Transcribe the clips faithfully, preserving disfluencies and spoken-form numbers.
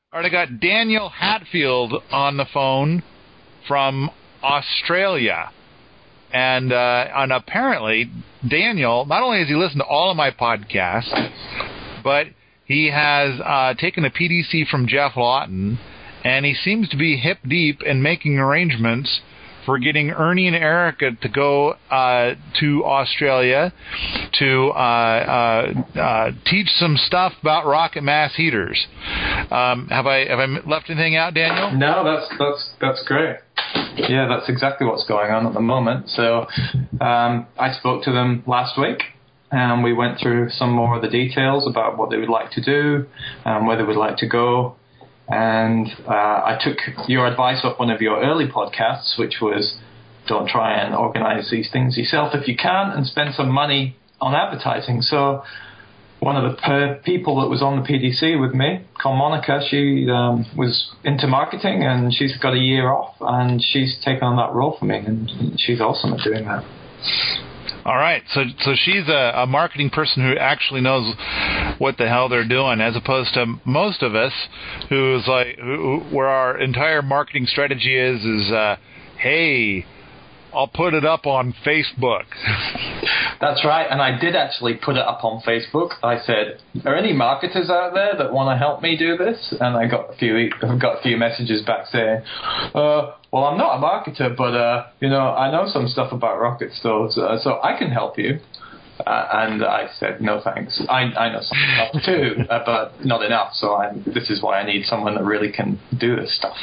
All right, I got Daniel Hatfield on the phone from Australia. And, uh, and apparently, Daniel, not only has he listened to all of my podcasts, but he has uh, taken a P D C from Jeff Lawton, and he seems to be hip deep in making arrangements for getting Ernie and Erica to go uh, to Australia to uh, uh, uh, teach some stuff about rocket mass heaters. Um, have I have I left anything out, Daniel? No, that's that's that's great. Yeah, that's exactly what's going on at the moment. So um, I spoke to them last week, and we went through some more of the details about what they would like to do and where they would like to go. And uh, I took your advice off one of your early podcasts, which was don't try and organize these things yourself if you can and spend some money on advertising. So one of the per- people that was on the P D C with me, called Monica, she um, was into marketing, and she's got a year off, and she's taken on that role for me, and she's awesome at doing that. All right, so so she's a, a marketing person who actually knows what the hell they're doing, as opposed to most of us, who's like, who, where our entire marketing strategy is is, uh, hey, I'll put it up on Facebook. That's right, and I did actually put it up on Facebook. I said, "Are any marketers out there that want to help me do this?" And I got a few, I've got a few messages back saying, uh, "Well, I'm not a marketer, but uh, you know, I know some stuff about rocket stoves, uh, so I can help you." Uh, and I said, "No, thanks. I I know some stuff too, uh, but not enough. So I, this is why I need someone that really can do this stuff."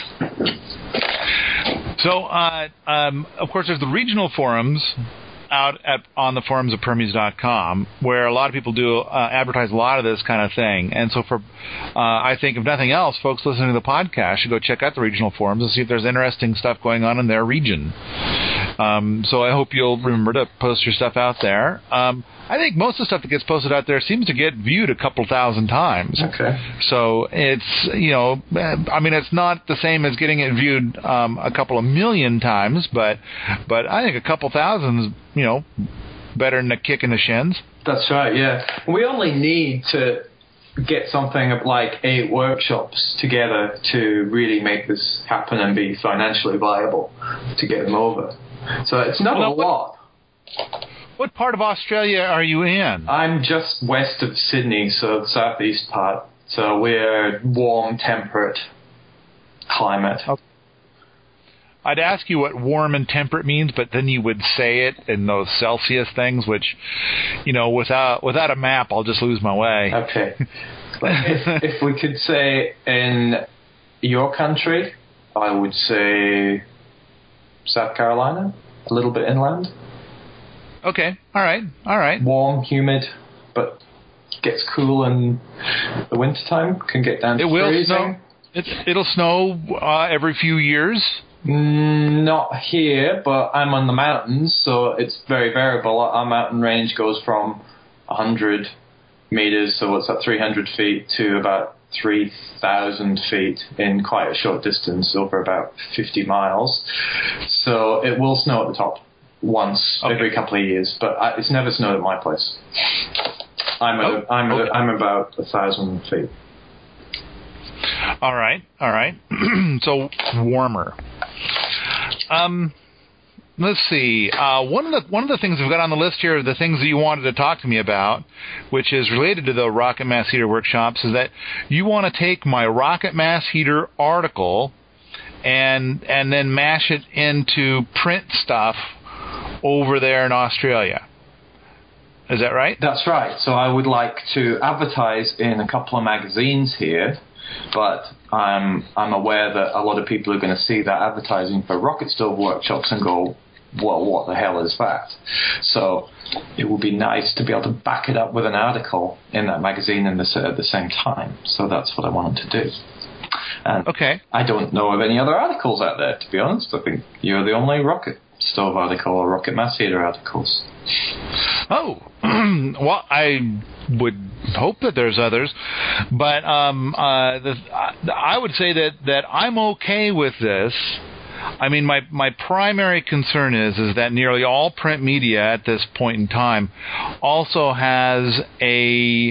So, uh, um, of course, there's the regional forums out at on the forums of Permies dot com, where a lot of people do uh, advertise a lot of this kind of thing. And so for, uh, I think, if nothing else, folks listening to the podcast should go check out the regional forums and see if there's interesting stuff going on in their region. Um, so I hope you'll remember to post your stuff out there. Um, I think most of the stuff that gets posted out there seems to get viewed a couple thousand times. Okay. So it's, you know, I mean, it's not the same as getting it viewed um, a couple of million times, but but I think a couple thousand is, you know, better than a kick in the shins. That's right, yeah. We only need to get something like eight workshops together to really make this happen and be financially viable to get them over. So it's not well, a lot. What, what part of Australia are you in? I'm just west of Sydney, so the southeast part. So we're warm, temperate climate. Okay. I'd ask you what warm and temperate means, but then you would say it in those Celsius things, which, you know, without without a map, I'll just lose my way. Okay. if, if we could say in your country, I would say South Carolina, a little bit inland. Okay. All right. All right. Warm, humid, but gets cool in the wintertime. Can get down to it will freezing. Snow. It, it'll snow uh, every few years. Mm, not here, but I'm on the mountains, so it's very variable. Our mountain range goes from one hundred meters, so what's that, three hundred feet, to about three thousand feet in quite a short distance, over about fifty miles. So it will snow at the top once okay. every couple of years, but I, it's never snowed at my place. I'm at, oh, I'm, okay. at, I'm about a thousand feet. All right, all right. So warmer. Um, let's see. Uh, one of the one of the things we've got on the list here are the things that you wanted to talk to me about, which is related to the Rocket Mass Heater workshops. Is that you want to take my Rocket Mass Heater article and and then mash it into print stuff over there in Australia. Is that right? That's right. So I would like to advertise in a couple of magazines here. But I'm I'm aware that a lot of people are going to see that advertising for rocket stove workshops and go, well, what the hell is that? So it would be nice to be able to back it up with an article in that magazine in the, at the same time. So that's what I wanted to do. And okay. I don't know of any other articles out there, to be honest. I think you're the only rocket stove article or rocket mass heater articles. Oh, well, I would hope that there's others, but um, uh, the, I would say that, that I'm okay with this. I mean, my, my primary concern is is that nearly all print media at this point in time also has a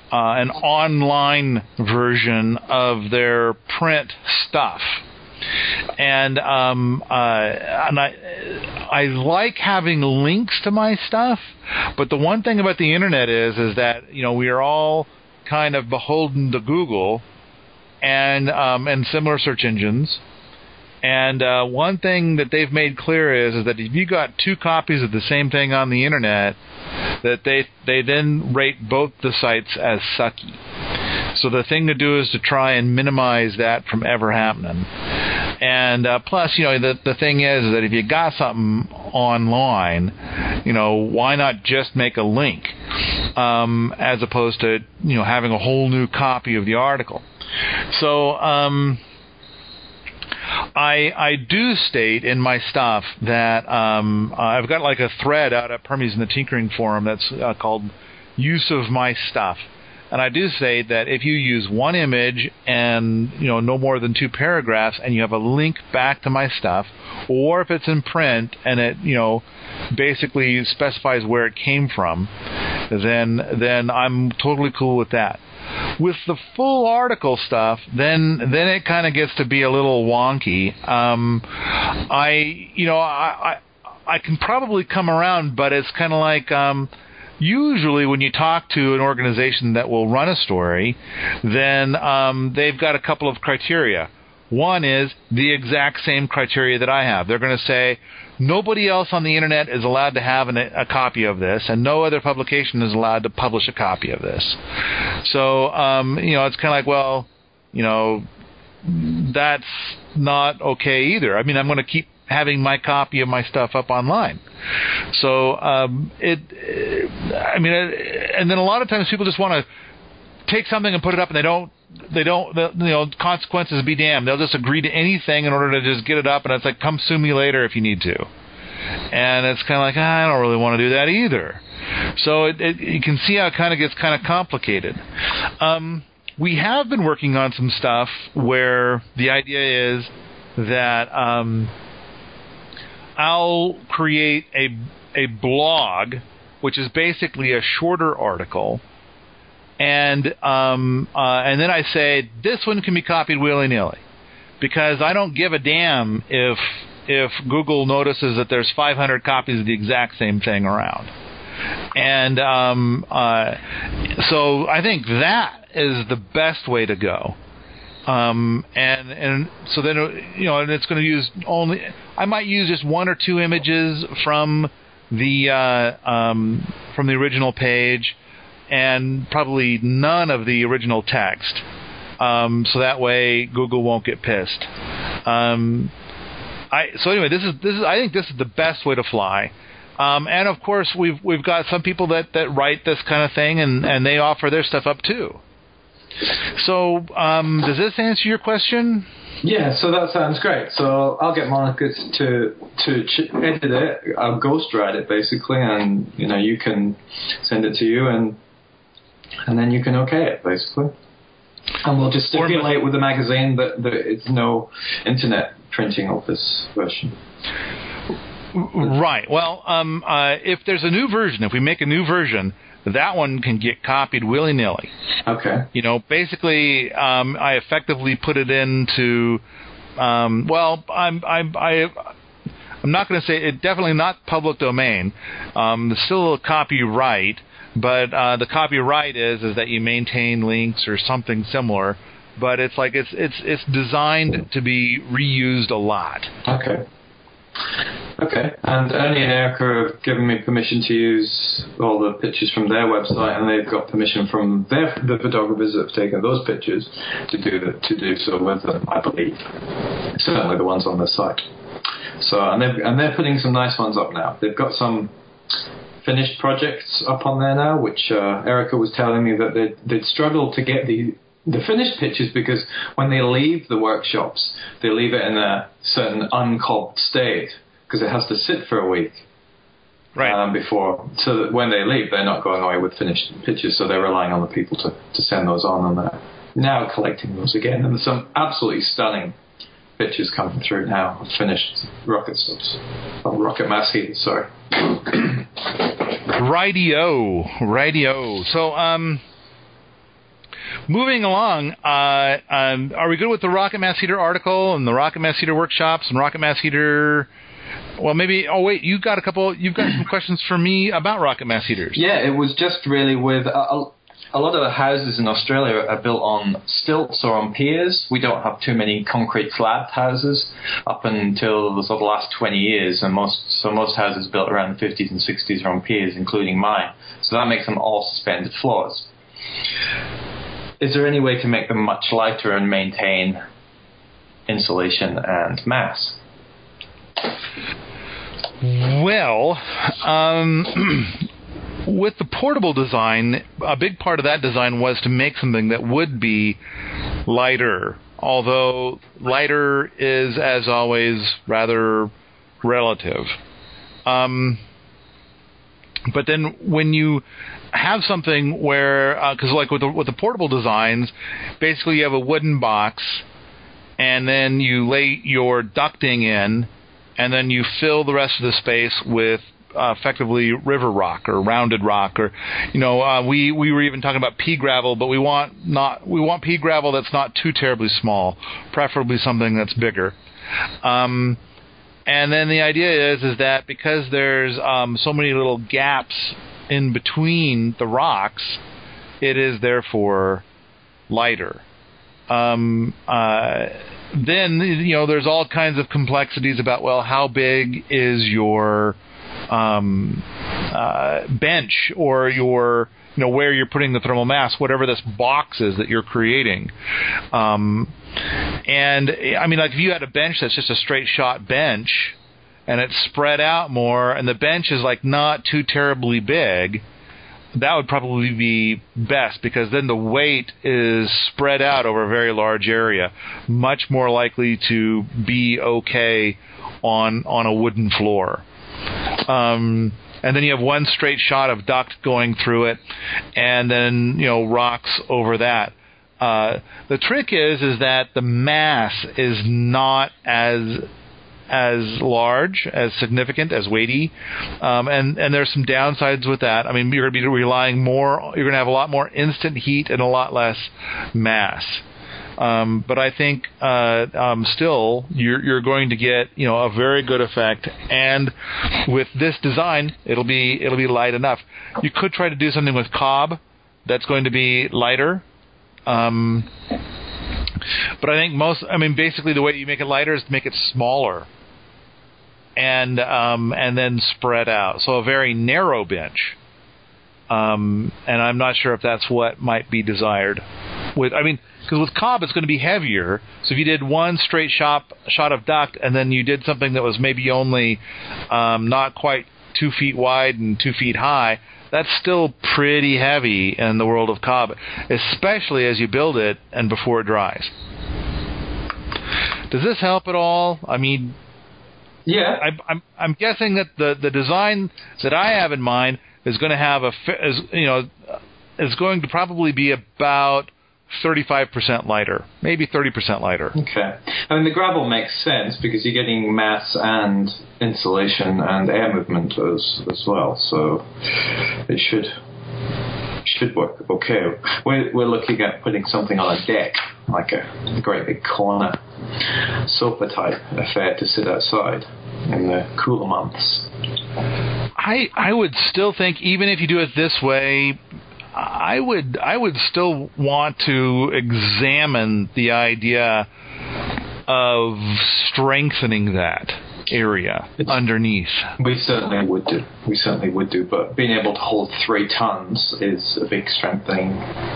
uh, an online version of their print stuff. And um, uh, and I I like having links to my stuff, but the one thing about the internet is is that you know we are all kind of beholden to Google and um, and similar search engines. And uh, one thing that they've made clear is, is that if you got two copies of the same thing on the internet, that they they then rate both the sites as sucky. So the thing to do is to try and minimize that from ever happening. And uh, plus, you know, the the thing is, is that if you got something online, you know, why not just make a link um, as opposed to you know having a whole new copy of the article? So. Um, I I do state in my stuff that um, I've got like a thread out at Permies in the Tinkering Forum that's uh, called Use of My Stuff. And I do say that if you use one image and, you know, no more than two paragraphs and you have a link back to my stuff, or if it's in print and it, you know, basically specifies where it came from, then then I'm totally cool with that. With the full article stuff, then then it kind of gets to be a little wonky. Um, I, you know, I, I I can probably come around, but it's kind of like um, usually when you talk to an organization that will run a story, then um, they've got a couple of criteria. One is the exact same criteria that I have. They're going to say, nobody else on the internet is allowed to have an, a copy of this, and no other publication is allowed to publish a copy of this. So, um, you know, it's kind of like, well, you know, that's not okay either. I mean, I'm going to keep having my copy of my stuff up online. So, um, it, I mean, it, and then a lot of times people just want to take something and put it up, and they don't, they don't, you know, consequences be damned. They'll just agree to anything in order to just get it up, and it's like, come sue me later if you need to. And it's kind of like, ah, I don't really want to do that either. So it, it, you can see how it kind of gets kind of complicated. Um, we have been working on some stuff where the idea is that um, I'll create a a blog, which is basically a shorter article, and um, uh, and then I say this one can be copied willy-nilly, because I don't give a damn if if Google notices that there's five hundred copies of the exact same thing around. And um, uh, so I think that is the best way to go. Um, and and so then, you know, and it's going to use only, I might use just one or two images from the uh, um, from the original page, and probably none of the original text. Um, so that way Google won't get pissed. Um, I so anyway, this is this is I think this is the best way to fly. Um, and of course, we've we've got some people that, that write this kind of thing, and, and they offer their stuff up too. So, um, does this answer your question? Yeah, so that sounds great. So I'll get Monica to to ch- edit it. I'll ghostwrite it basically, and you know you can send it to you, and and then you can okay it basically. And we'll just stipulate with the magazine that there is no internet printing of this version. Right. Well, um, uh, if there's a new version, if we make a new version, that one can get copied willy-nilly. Okay. You know, basically, um, I effectively put it into, um, well, I'm, I'm, I, I'm not going to say it. Definitely not public domain. Um, there's still a copyright, but uh, the copyright is is that you maintain links or something similar. But it's like it's it's it's designed to be reused a lot. Okay. Okay, and Ernie and Erica have given me permission to use all the pictures from their website, and they've got permission from their the photographers that have taken those pictures to do the, to do so with them, I believe. Certainly the ones on the site. So, and they're and they're putting some nice ones up now. They've got some finished projects up on there now, which uh, Erica was telling me that they'd, they'd struggled to get the the finished pictures because when they leave the workshops, they leave it in a certain uncobbed state because it has to sit for a week. Right. Um, before, so that when they leave, they're not going away with finished pictures, so they're relying on the people to, to send those on, and they're now collecting those again. And there's some absolutely stunning pictures coming through now of finished rocket subs. Oh, rocket mass heaters, sorry. Rightio, rightio. So, um, moving along, uh, um, are we good with the Rocket Mass Heater article and the Rocket Mass Heater workshops and Rocket Mass Heater? Well, maybe. Oh, wait, you've got a couple. You've got some questions for me about Rocket Mass Heaters. Yeah, it was just really with a, a lot of the houses in Australia are built on stilts or on piers. We don't have too many concrete slab houses up until the sort of last twenty years, and most so most houses built around the fifties and sixties are on piers, including mine. So that makes them all suspended floors. Is there any way to make them much lighter and maintain insulation and mass? Well, um, with the portable design, a big part of that design was to make something that would be lighter, although lighter is, as always, rather relative. Um, but then when you have something where, because uh, like with the, with the portable designs, basically you have a wooden box, and then you lay your ducting in, and then you fill the rest of the space with uh, effectively river rock or rounded rock, or you know, uh, we we were even talking about pea gravel, but we want not we want pea gravel that's not too terribly small, preferably something that's bigger. Um, and then the idea is is that because there's um, so many little gaps in between the rocks, it is therefore lighter. Um, uh, then, you know, there's all kinds of complexities about, well, how big is your um, uh, bench or your, you know, where you're putting the thermal mass, whatever this box is that you're creating. Um, and, I mean, like if you had a bench that's just a straight shot bench and it's spread out more and the bench is like not too terribly big, that would probably be best, because then the weight is spread out over a very large area, much more likely to be okay on on a wooden floor. Um, and then you have one straight shot of duct going through it, and then, you know, rocks over that. Uh, the trick is is that the mass is not as as large, as significant, as weighty, um, and and there's some downsides with that. I mean, you're going to be relying more. You're going to have a lot more instant heat and a lot less mass. Um, but I think uh, um, still you're you're going to get, you know, a very good effect. And with this design, it'll be it'll be light enough. You could try to do something with cob that's going to be lighter. Um, but I think most, I mean, basically the way you make it lighter is to make it smaller and um, and then spread out. So a very narrow bench. Um, and I'm not sure if that's what might be desired. With, I mean, because with cob it's going to be heavier. So if you did one straight shot shot of duct and then you did something that was maybe only um, not quite two feet wide and two feet high, that's still pretty heavy in the world of cob, especially as you build it and before it dries. Does this help at all? I mean, yeah, I, I'm I'm guessing that the, the design that I have in mind is going to have a is, you know is going to probably be about thirty-five percent lighter, maybe thirty percent lighter. Okay. I mean, the gravel makes sense because you're getting mass and insulation and air movement as as well, so it should should work okay. We're, we're looking at putting something on a deck, like a great big corner sofa type affair to sit outside in the cooler months. I I would still think, even if you do it this way, I would I would still want to examine the idea of strengthening that area it's, underneath. We certainly would do. We certainly would do. But being able to hold three tons is a big strengthening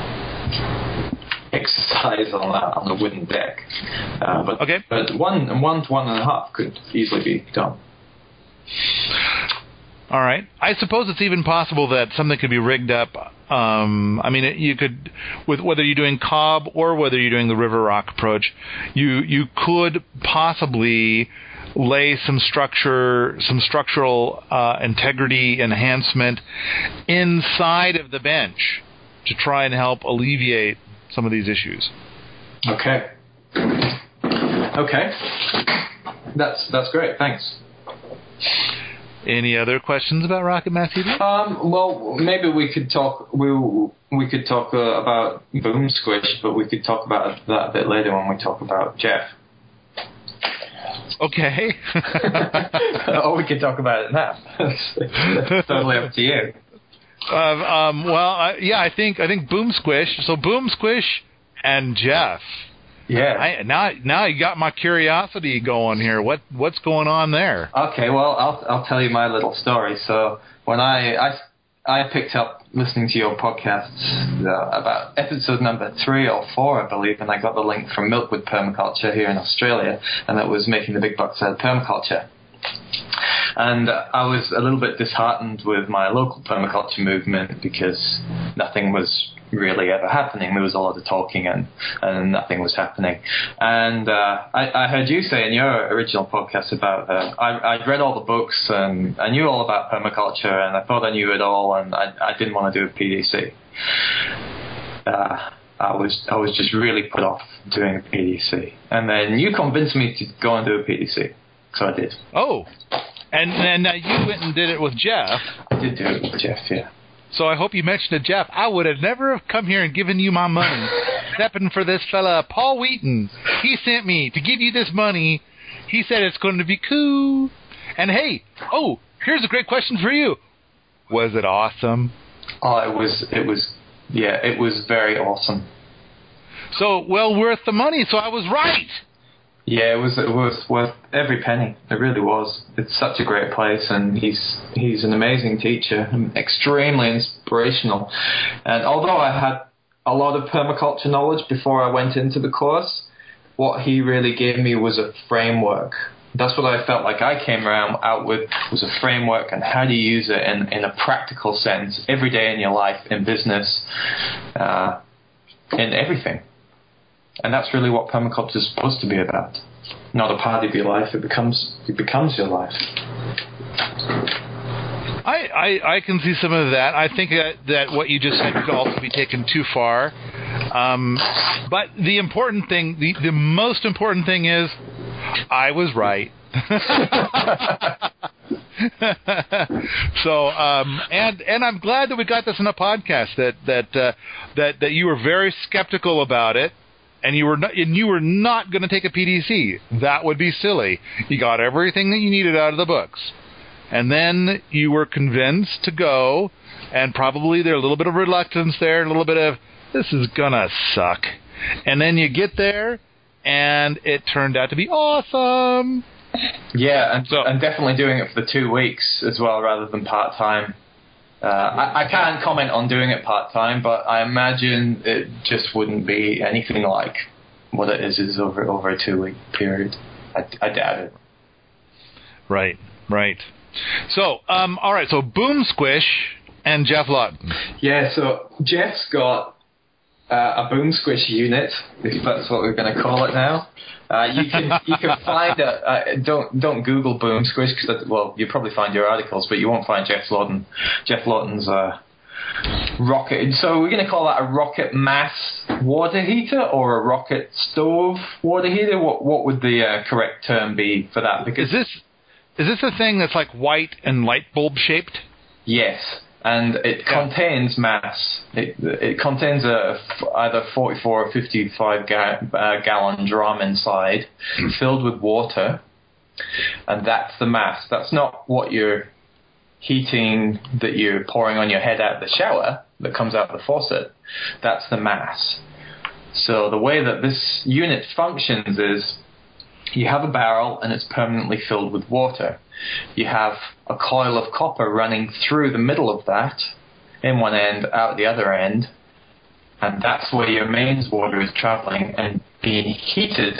exercise on that on the wooden deck. Uh, but okay. but one one to one and a half could easily be done. All right. I suppose it's even possible that something could be rigged up. Um, I mean, it, you could, with whether you're doing cob or whether you're doing the river rock approach, you you could possibly lay some structure, some structural uh, integrity enhancement inside of the bench to try and help alleviate some of these issues. Okay. Okay. That's that's great. Thanks. Any other questions about Rocket Mass Heating? Um, well, maybe we could talk. We we could talk uh, about Boom Squish, but we could talk about that a bit later when we talk about Jeff. Okay. Or we could talk about it now. It's totally up to you. Uh, um, well, I, yeah, I think I think Boom Squish. So Boom Squish and Jeff. Yeah. I, now, now you got my curiosity going here. What what's going on there? Okay, well, I'll I'll tell you my little story. So when I I, I picked up listening to your podcasts uh, about episode number three or four, I believe, and I got the link from Milkwood Permaculture here in Australia, and that was making the big bucks out of permaculture. And uh, I was a little bit disheartened with my local permaculture movement because nothing was really ever happening. There was a lot of talking and, and nothing was happening. And uh, I, I heard you say in your original podcast about, uh, I, I'd read all the books and I knew all about permaculture and I thought I knew it all and I, I didn't want to do a P D C. Uh, I was I was just really put off doing a P D C. And then you convinced me to go and do a P D C. So I did. Oh, and then uh, you went and did it with Jeff. I did do it with Jeff, yeah. So I hope you mentioned to Jeff. I would have never have come here and given you my money, except for this fella, Paul Wheaton. He sent me to give you this money. He said it's going to be cool. And hey, oh, here's a great question for you. Was it awesome? Oh, it was, it was, yeah, it was very awesome. So, well worth the money, so I was right. Yeah, it was it was worth every penny. It really was. It's such a great place, and he's he's an amazing teacher, and extremely inspirational. And although I had a lot of permaculture knowledge before I went into the course, what he really gave me was a framework. That's what I felt like I came around out with, was a framework and how to use it in, in a practical sense every day in your life, in business, uh, in everything. And that's really what permaculture is supposed to be about. Not a part of your life, it becomes it becomes your life. I, I, I can see some of that. I think that, that what you just said could also be taken too far. Um, but the important thing, the, the most important thing is, I was right. so um, and and I'm glad that we got this in a podcast. That that uh, that that you were very skeptical about it. And you were not, and you were not going to take a P D C. That would be silly. You got everything that you needed out of the books. And then you were convinced to go, and probably there's a little bit of reluctance there, a little bit of, this is going to suck. And then you get there, and it turned out to be awesome. Yeah, and, so, and definitely doing it for the two weeks as well, rather than part-time. Uh, I, I can't comment on doing it part-time, but I imagine it just wouldn't be anything like what it is, is over over a two-week period. I, I doubt it. Right, right. So, um, all right, so Boom Squish and Jeff Lawton. Yeah, so Jeff's got uh, a Boom Squish unit, if that's what we're going to call it now. Uh, you can you can find a, uh, don't don't Google Boom Squish because well you'll probably find your articles, but you won't find Jeff Lawton. Jeff Lawton's uh, rocket. So we're going to call that a rocket mass water heater or a rocket stove water heater. What what would the uh, correct term be for that? Because is this is this a thing that's like white and light bulb shaped? Yes. And it yeah. contains mass. It, it contains a either forty-four or fifty-five ga- uh, gallon drum inside, filled with water, and that's the mass. That's not what you're heating that you're pouring on your head out of the shower that comes out of the faucet. That's the mass. So the way that this unit functions is, you have a barrel and it's permanently filled with water. You have a coil of copper running through the middle of that, in one end, out the other end, and that's where your mains water is traveling and being heated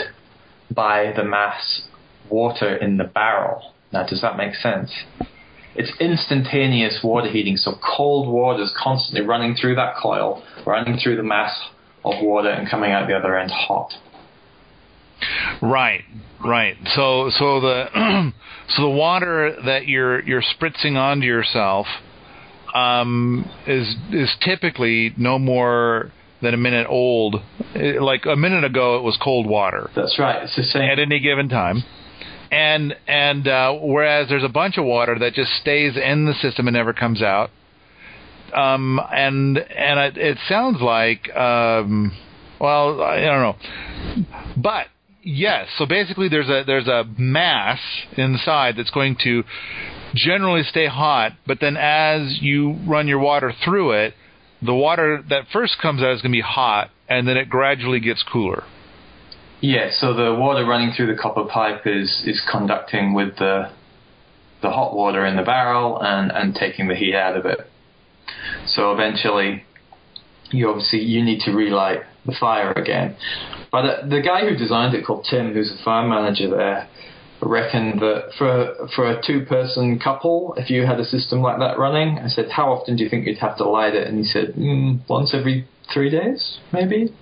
by the mass water in the barrel. Now, does that make sense? It's instantaneous water heating, so cold water is constantly running through that coil, running through the mass of water and coming out the other end hot. Right, right. So, so the so the water that you're you're spritzing onto yourself um, is is typically no more than a minute old. Like a minute ago, it was cold water. That's right. It's the same at any given time. And and uh, whereas there's a bunch of water that just stays in the system and never comes out. Um, and and it, it sounds like, um, well, I don't know, but yes. So basically, there's a there's a mass inside that's going to generally stay hot, but then as you run your water through it, the water that first comes out is going to be hot, and then it gradually gets cooler. Yeah, so the water running through the copper pipe is, is conducting with the the hot water in the barrel and, and taking the heat out of it. So eventually, you obviously you need to relight the fire again. But the, the guy who designed it, called Tim, who's a fire manager there, reckoned that for for a two-person couple, if you had a system like that running, I said, how often do you think you'd have to light it? And he said, mm, once every three days, maybe.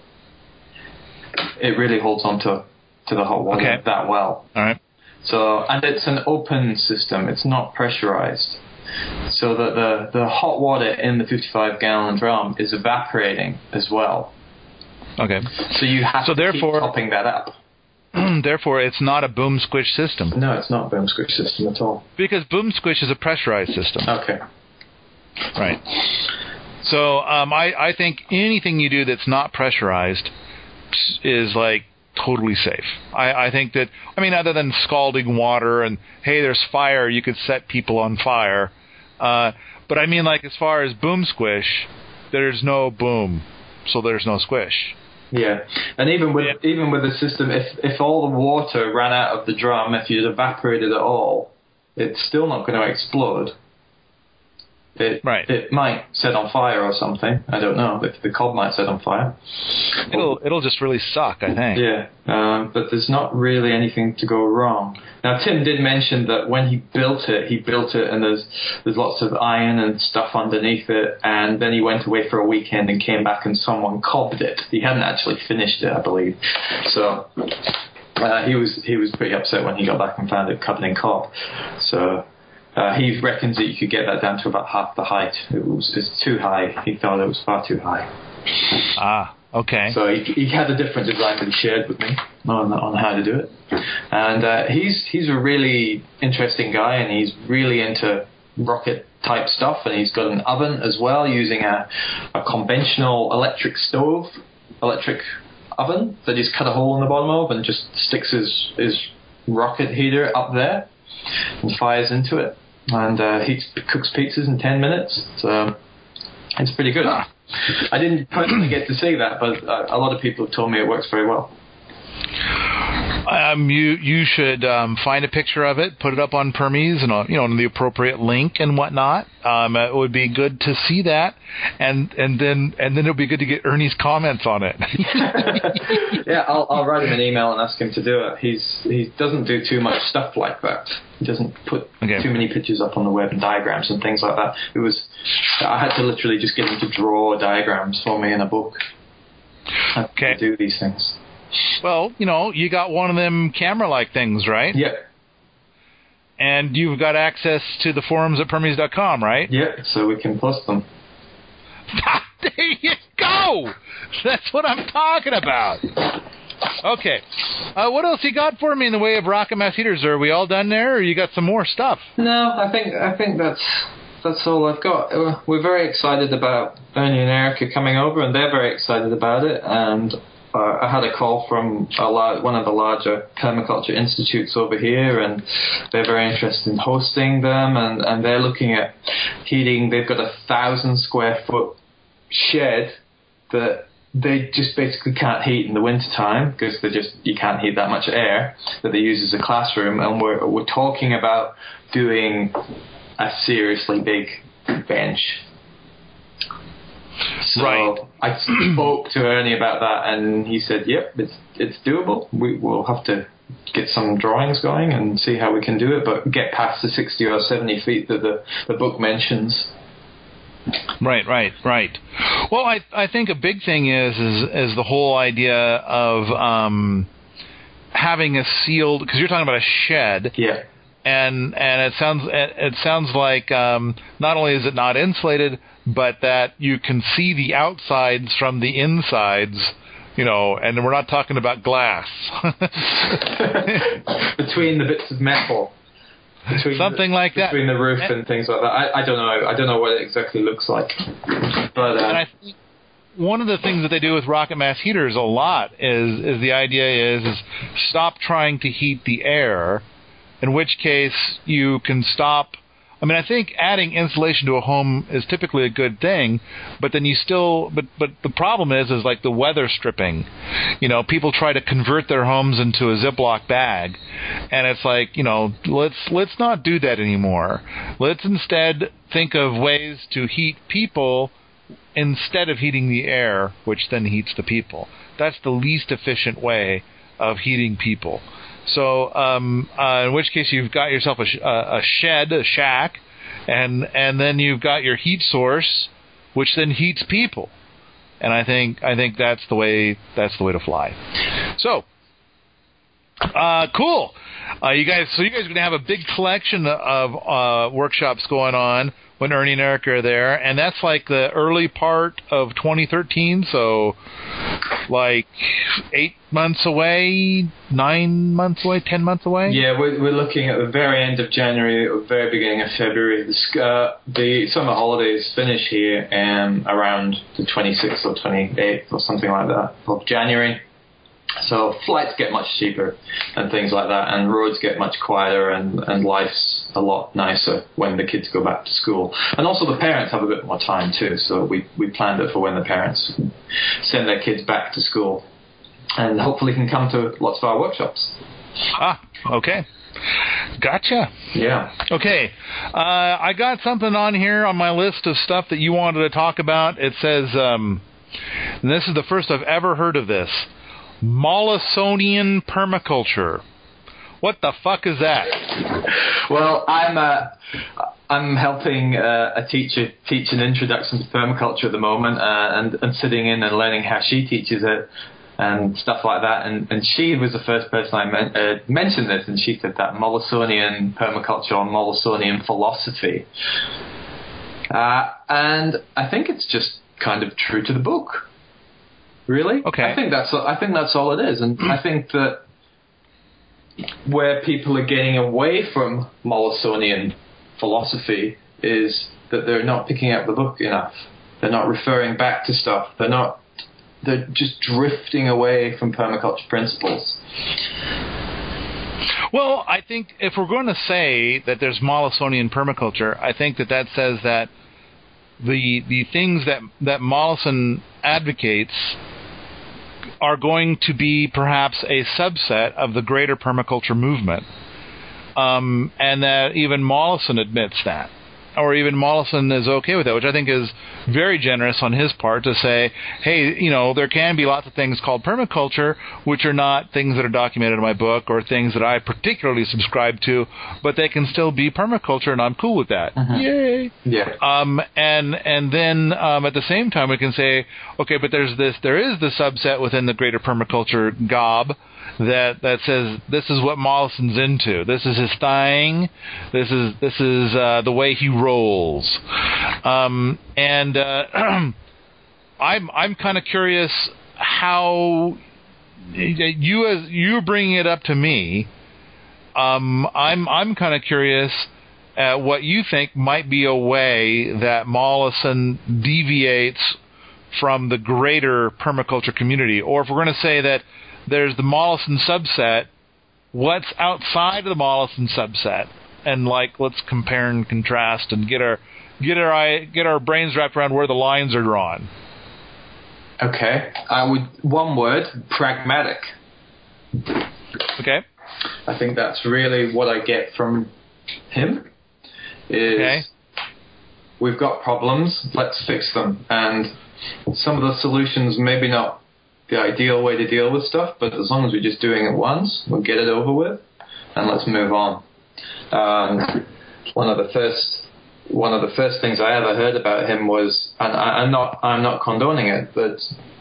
It really holds on to, to the hot water okay. that well. All right. So, and it's an open system. It's not pressurized. So that the, the hot water in the fifty-five gallon drum is evaporating as well. Okay. So you have so to therefore, keep topping that up. Therefore, it's not a boom squish system. No, it's not a boom squish system at all. Because boom squish is a pressurized system. Okay. Right. So um, I, I think anything you do that's not pressurized is like totally safe. I, I think that, I mean, other than scalding water and, hey, there's fire, you could set people on fire. Uh, but I mean, like, as far as boom squish, there's no boom, so there's no squish. Yeah, and even with yeah. even with the system, if if all the water ran out of the drum, if you'd evaporated it all, it's still not going to explode. It right. it might set on fire or something. I don't know. If the cob might set on fire. It'll it'll just really suck, I think. Yeah, um, but there's not really anything to go wrong. Now, Tim did mention that when he built it, he built it and there's there's lots of iron and stuff underneath it, and then he went away for a weekend and came back and someone cobbed it. He hadn't actually finished it, I believe. So uh, he was he was pretty upset when he got back and found it covered in cob. So. Uh, he reckons that you could get that down to about half the height. It was it's too high. He thought it was far too high. Ah, okay. So he, he had a different design that he shared with me on on how to do it. And uh, he's he's a really interesting guy, and he's really into rocket type stuff. And he's got an oven as well, using a a conventional electric stove, electric oven that he's cut a hole in the bottom of and just sticks his his rocket heater up there and fires into it. And uh, he cooks pizzas in ten minutes. So it's pretty good. Ah. I didn't personally get to see that, but a lot of people have told me it works very well. Um, you you should um, find a picture of it, put it up on Permies, and you know, the appropriate link and whatnot. Um, it would be good to see that, and and then and then it'll be good to get Ernie's comments on it. Yeah, I'll I'll write him an email and ask him to do it. He's he doesn't do too much stuff like that. He doesn't put okay. too many pictures up on the web and diagrams and things like that. It was I had to literally just get him to draw diagrams for me in a book. I had okay. to do these things. Well, you know, you got one of them camera-like things, right? Yeah. And you've got access to the forums at Permies dot com, right? Yeah, so we can post them. There you go! That's what I'm talking about. Okay. Uh, what else you got for me in the way of rocket mass heaters? Are we all done there, or you got some more stuff? No, I think I think that's that's all I've got. We're very excited about Ernie and Erica coming over, and they're very excited about it. And uh, I had a call from a lar- one of the larger permaculture institutes over here, and they're very interested in hosting them, and, and they're looking at heating. They've got a thousand square foot shed that they just basically can't heat in the winter time because they just you can't heat that much air, that they use as a classroom. And we're we're talking about doing a seriously big bench. So right. I spoke to Ernie about that, and he said, "Yep, it's it's doable. We will have to get some drawings going and see how we can do it, but get past the sixty or seventy feet that the the book mentions." Right, right, right. Well, I I think a big thing is is is the whole idea of um, having a sealed, because you're talking about a shed. Yeah. And and it sounds it sounds like um, not only is it not insulated, but that you can see the outsides from the insides you know, and we're not talking about glass. Between the bits of metal. Between Something the, like that. Between the roof and, and things like that. I, I don't know. I don't know what it exactly looks like. But, uh, and I think one of the things that they do with rocket mass heaters a lot is is the idea is, is stop trying to heat the air, in which case you can stop. I mean, I think adding insulation to a home is typically a good thing, but then you still, but, but the problem is, is like the weather stripping. You know, people try to convert their homes into a Ziploc bag, and it's like, you know, let's, let's not do that anymore. Let's instead think of ways to heat people instead of heating the air, which then heats the people. That's the least efficient way of heating people. So, um, uh, in which case you've got yourself a, sh- a shed, a shack, and and then you've got your heat source, which then heats people. And I think I think that's the way that's the way to fly. So, uh, cool. Uh, you guys, so you guys are going to have a big collection of uh, workshops going on when Ernie and Eric are there, and that's like the early part of twenty thirteen, so like eight months away, nine months away, ten months away? Yeah, we're, we're looking at the very end of January or very beginning of February. The, uh, the summer holidays finish here um, around the twenty-sixth or twenty-eighth or something like that of January. So flights get much cheaper and things like that, and roads get much quieter, and, and life's a lot nicer when the kids go back to school. And also the parents have a bit more time too, so we, we planned it for when the parents send their kids back to school and hopefully can come to lots of our workshops. Ah, okay. Gotcha. Yeah. Okay. Uh, I got something on here on my list of stuff that you wanted to talk about. It says, um, and this is the first I've ever heard of this, Mollisonian permaculture. What the fuck is that? Well, I'm uh, I'm helping uh, a teacher teach an introduction to permaculture at the moment, uh, and and sitting in and learning how she teaches it and stuff like that. And, and she was the first person I men- uh, mentioned this, and she said that Mollisonian permaculture or Mollisonian philosophy. Uh, and I think it's just kind of true to the book. Really? Okay. I think that's I think that's all it is, and I think that where people are getting away from Mollisonian philosophy is that they're not picking up the book enough. They're not referring back to stuff. They're not. They're just drifting away from permaculture principles. Well, I think if we're going to say that there's Mollisonian permaculture, I think that that says that the the things that that Mollison advocates are going to be perhaps a subset of the greater permaculture movement, um, and that even Mollison admits that, or even Mollison is okay with that, which I think is very generous on his part to say, hey, you know, there can be lots of things called permaculture, which are not things that are documented in my book or things that I particularly subscribe to, but they can still be permaculture, and I'm cool with that. Uh-huh. Yay! Yeah. Um, and and then um, at the same time we can say, okay, but there's this, there is the subset within the greater permaculture gob that that says this is what Mollison's into. This is his thing. This is this is uh, the way he rolls. Um, and uh, I'm I'm kind of curious how you as you're bringing it up to me. Um, I'm I'm kind of curious at what you think might be a way that Mollison deviates from the greater permaculture community, or if we're going to say that there's the Mollison subset, what's outside of the Mollison subset? And like, let's compare and contrast and get our get our eye, get our brains wrapped around where the lines are drawn. Okay, I would one word: pragmatic. Okay. I think that's really what I get from him. Is okay. We've got problems, let's fix them, and some of the solutions maybe not the ideal way to deal with stuff, but as long as we're just doing it once, we'll get it over with, and let's move on. Um, one of the first, one of the first things I ever heard about him was, and I, I'm not, I'm not condoning it, but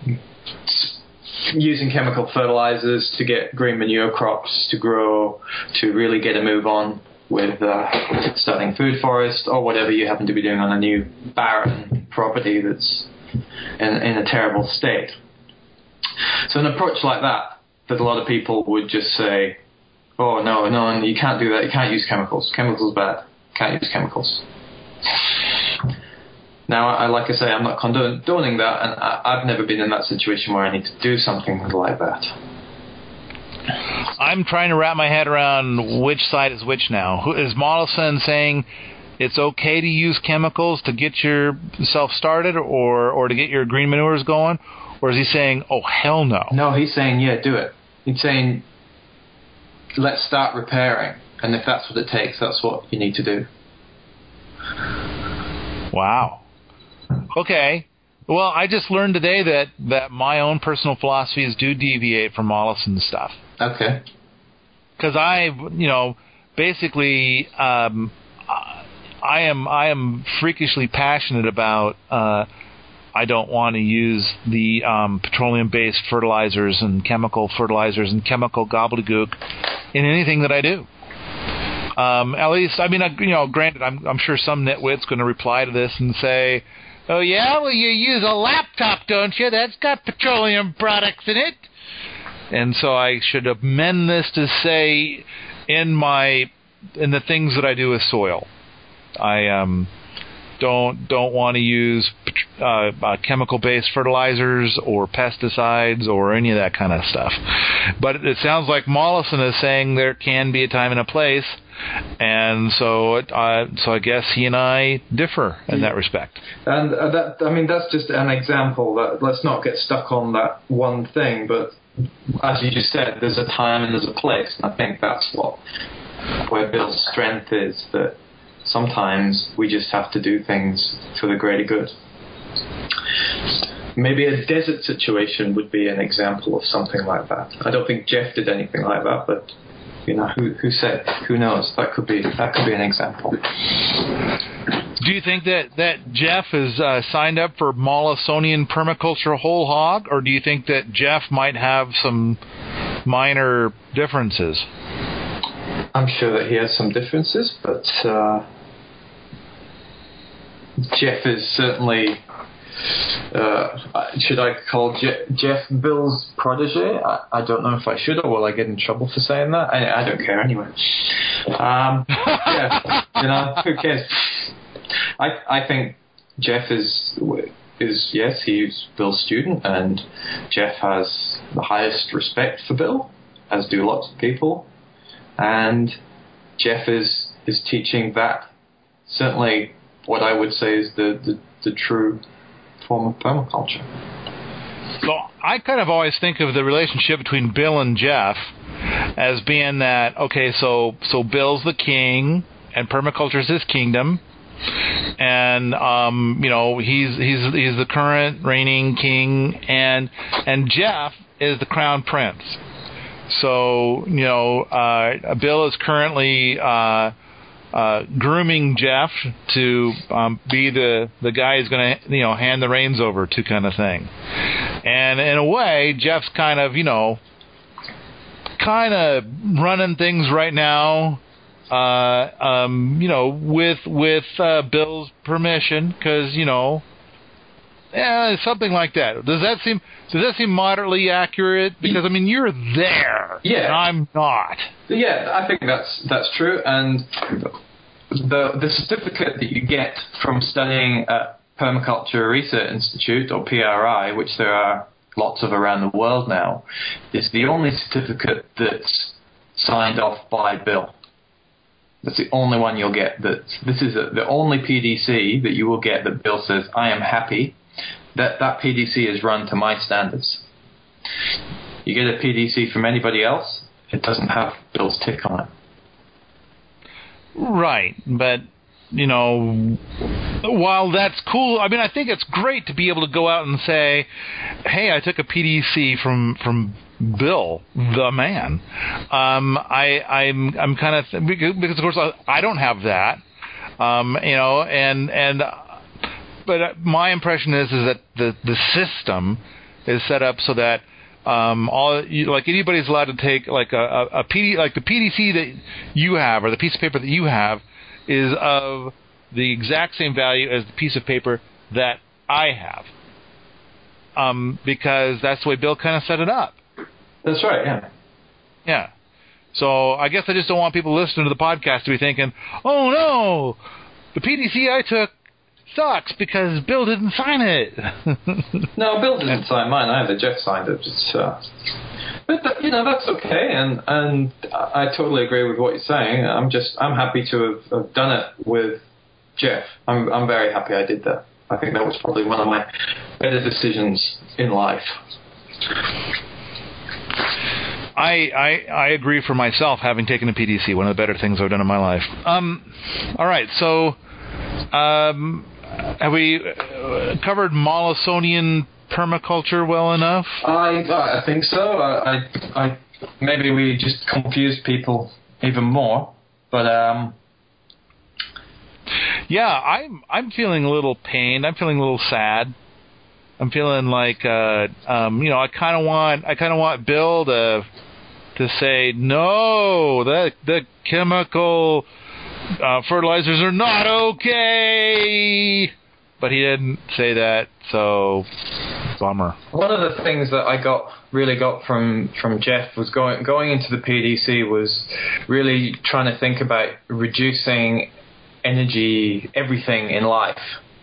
using chemical fertilizers to get green manure crops to grow, to really get a move on with uh, starting food forest or whatever you happen to be doing on a new barren property that's in, in a terrible state. So an approach like that, that a lot of people would just say, oh, no, no, you can't do that. You can't use chemicals. Chemicals are bad. Can't use chemicals. Now, I, like I say, I'm not condoning that, and I, I've never been in that situation where I need to do something like that. I'm trying to wrap my head around which side is which now. Who, is Mollison saying it's okay to use chemicals to get yourself started or, or to get your green manures going? Or is he saying, oh, hell no? No, he's saying, yeah, do it. He's saying, let's start repairing. And if that's what it takes, that's what you need to do. Wow. Okay. Well, I just learned today that, that my own personal philosophies do deviate from Mollison's stuff. Okay. Because I, you know, basically, um, I am I am freakishly passionate about. Uh, I don't want to use the um, petroleum-based fertilizers and chemical fertilizers and chemical gobbledygook in anything that I do. Um, at least, I mean, I, you know, granted, I'm, I'm sure some nitwit's going to reply to this and say, "Oh yeah, well you use a laptop, don't you? That's got petroleum products in it." And so I should amend this to say, in my in the things that I do with soil, I um. Don't don't want to use uh, uh, chemical-based fertilizers or pesticides or any of that kind of stuff. But it, it sounds like Mollison is saying there can be a time and a place, and so it, uh, so I guess he and I differ in that respect. And uh, that I mean that's just an example. That let's not get stuck on that one thing. But as you just said, there's a time and there's a place. And I think that's what where Bill's strength is. That sometimes we just have to do things for the greater good. Maybe a desert situation would be an example of something like that. I don't think Jeff did anything like that, but you know, who who said? Who knows? That could be that could be an example. Do you think that, that Jeff is uh, signed up for Mollisonian permaculture whole hog, or do you think that Jeff might have some minor differences? I'm sure that he has some differences, but uh, Jeff is certainly, uh, should I call Je- Jeff Bill's protege? I, I don't know if I should, or will I get in trouble for saying that? I, I don't care anyway. Um, yeah, you know, who cares? I I think Jeff is, is yes, he's Bill's student, and Jeff has the highest respect for Bill, as do lots of people. And Jeff is, is teaching that, certainly what I would say is the, the, the true form of permaculture. So I kind of always think of the relationship between Bill and Jeff as being that, okay, so so Bill's the king and permaculture is his kingdom. And um, you know, he's he's he's the current reigning king, and and Jeff is the crown prince. So, you know, uh, Bill is currently uh, uh, grooming Jeff to um, be the, the guy who's going to, you know, hand the reins over to, kind of thing. And in a way, Jeff's kind of, you know, kind of running things right now, uh, um, you know, with with uh, Bill's permission, because, you know, yeah, something like that. Does that seem does that seem moderately accurate? Because I mean, you're there, yeah, and I'm not. Yeah, I think that's that's true. And the the certificate that you get from studying at Permaculture Research Institute, or P R I, which there are lots of around the world now, is the only certificate that's signed off by Bill. That's the only one you'll get. That this is a, the only P D C that you will get that Bill says, I am happy that that P D C is run to my standards. You get a P D C from anybody else, it doesn't have Bill's tick on it. Right, but, you know, while that's cool, I mean, I think it's great to be able to go out and say, hey, I took a P D C from from Bill, the man. Um, I, I'm I'm kind of, th- because, because of course I, I don't have that, um, you know, and and. But my impression is is that the, the system is set up so that um, all you, like anybody's allowed to take like a, a, a P D, like the P D C that you have or the piece of paper that you have is of the exact same value as the piece of paper that I have. um, because that's the way Bill kind of set it up. That's right, yeah. Yeah. So I guess I just don't want people listening to the podcast to be thinking, oh, no, the P D C I took sucks because Bill didn't sign it. No, Bill didn't sign mine either. Jeff signed it. It's, uh, but, that, you know, that's okay, and and I totally agree with what you're saying. I'm just, I'm happy to have, have done it with Jeff. I'm I'm very happy I did that. I think that was probably one of my better decisions in life. I, I I agree for myself, having taken a P D C, one of the better things I've done in my life. Um, all right, so um, have we uh, covered Mollisonian permaculture well enough? I I think so. I, I, I maybe we just confused people even more, but um. Yeah, I'm I'm feeling a little pained. I'm feeling a little sad. I'm feeling like uh, um, you know, I kind of want I kind of want Bill to to say no, the the chemical uh, fertilizers are not okay. But he didn't say that, so bummer. One of the things that I got really got from, from Jeff was going going into the P D C was really trying to think about reducing energy, everything in life.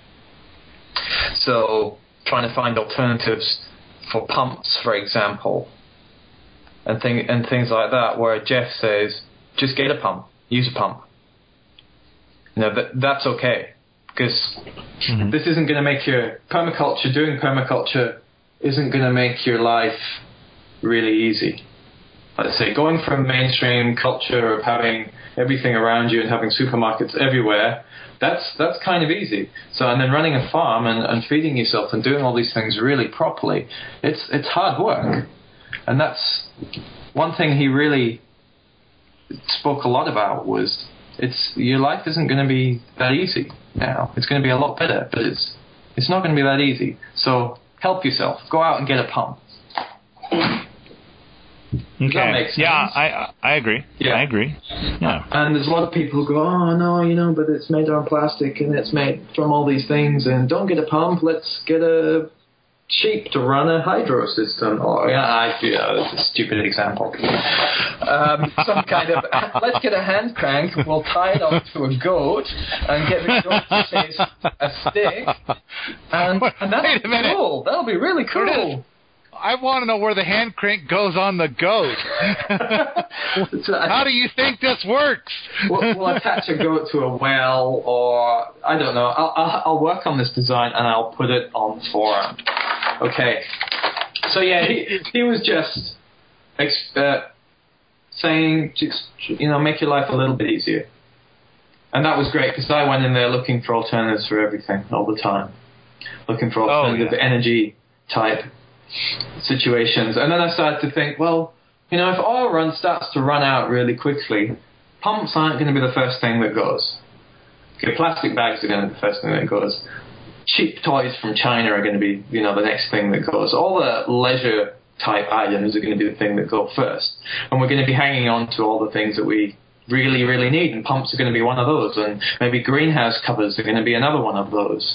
So trying to find alternatives for pumps, for example, and thing and things like that, where Jeff says, just get a pump, use a pump. You know, that that's okay, because mm-hmm. this isn't going to make your permaculture, doing permaculture isn't going to make your life really easy. Let's say going from mainstream culture of having everything around you and having supermarkets everywhere, that's that's kind of easy. So and then running a farm and, and feeding yourself and doing all these things really properly, it's it's hard work. And that's one thing he really spoke a lot about, was it's your life isn't going to be that easy now. It's going to be a lot better, but it's it's not going to be that easy. So help yourself. Go out and get a pump. Okay. That makes sense? Yeah, I I agree. Yeah. I agree. Yeah. And there's a lot of people who go, oh no, you know, but it's made on plastic and it's made from all these things, and don't get a pump. Let's get a sheep to run a hydro system. Oh yeah, I yeah, it's a stupid example. Um, some kind of let's get a hand crank. We'll tie it onto a goat and get the goat to chase a stick, and, and that'll be cool. That'll be really cool. I want to know where the hand crank goes on the goat. How do you think this works? we'll, we'll attach a goat to a well, or I don't know. I'll, I'll, I'll work on this design and I'll put it on the forum. Okay. So yeah, he he was just uh, saying, just, you know, make your life a little bit easier, and that was great because I went in there looking for alternatives for everything all the time, looking for alternative oh, yeah. energy type situations. And then I started to think, well, you know, if oil run starts to run out really quickly, pumps aren't going to be the first thing that goes. Okay, plastic bags are going to be the first thing that goes. Cheap toys from China are going to be, you know, the next thing that goes. All the leisure type items are going to be the thing that go first. And we're going to be hanging on to all the things that we really, really need, and pumps are going to be one of those, and maybe greenhouse covers are going to be another one of those.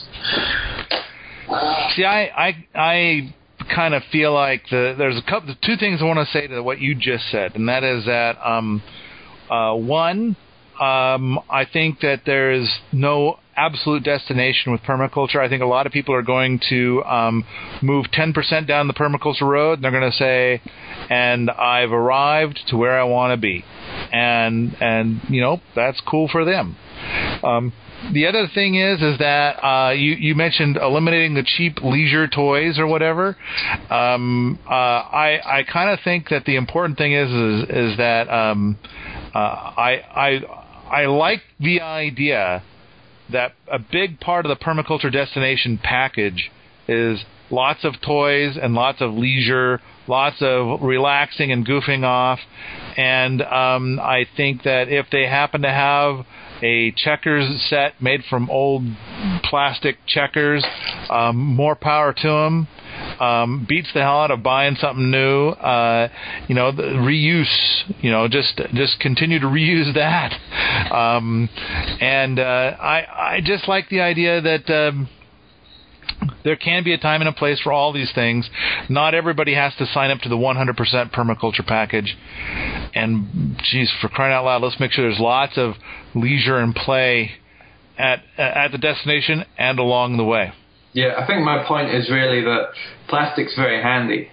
See, I, I, I kind of feel like the, there's a couple, two things I want to say to what you just said, and that is that um, uh, one, um, I think that there's no absolute destination with permaculture. I think a lot of people are going to um, move ten percent down the permaculture road, and they're going to say, and I've arrived to where I want to be, and and you know, that's cool for them. Um, The other thing is, is that uh, you, you mentioned eliminating the cheap leisure toys or whatever. Um, uh, I I kind of think that the important thing is is, is that um, uh, I I I like the idea that a big part of the permaculture destination package is lots of toys and lots of leisure, lots of relaxing and goofing off. And um, I think that if they happen to have a checkers set made from old plastic checkers, um, more power to them. Um, beats the hell out of buying something new. Uh, you know, the reuse. You know, just just continue to reuse that. Um, and uh, I I just like the idea that um, there can be a time and a place for all these things. Not everybody has to sign up to the one hundred percent permaculture package. And, geez, for crying out loud, let's make sure there's lots of leisure and play at at the destination and along the way. Yeah, I think my point is really that plastic's very handy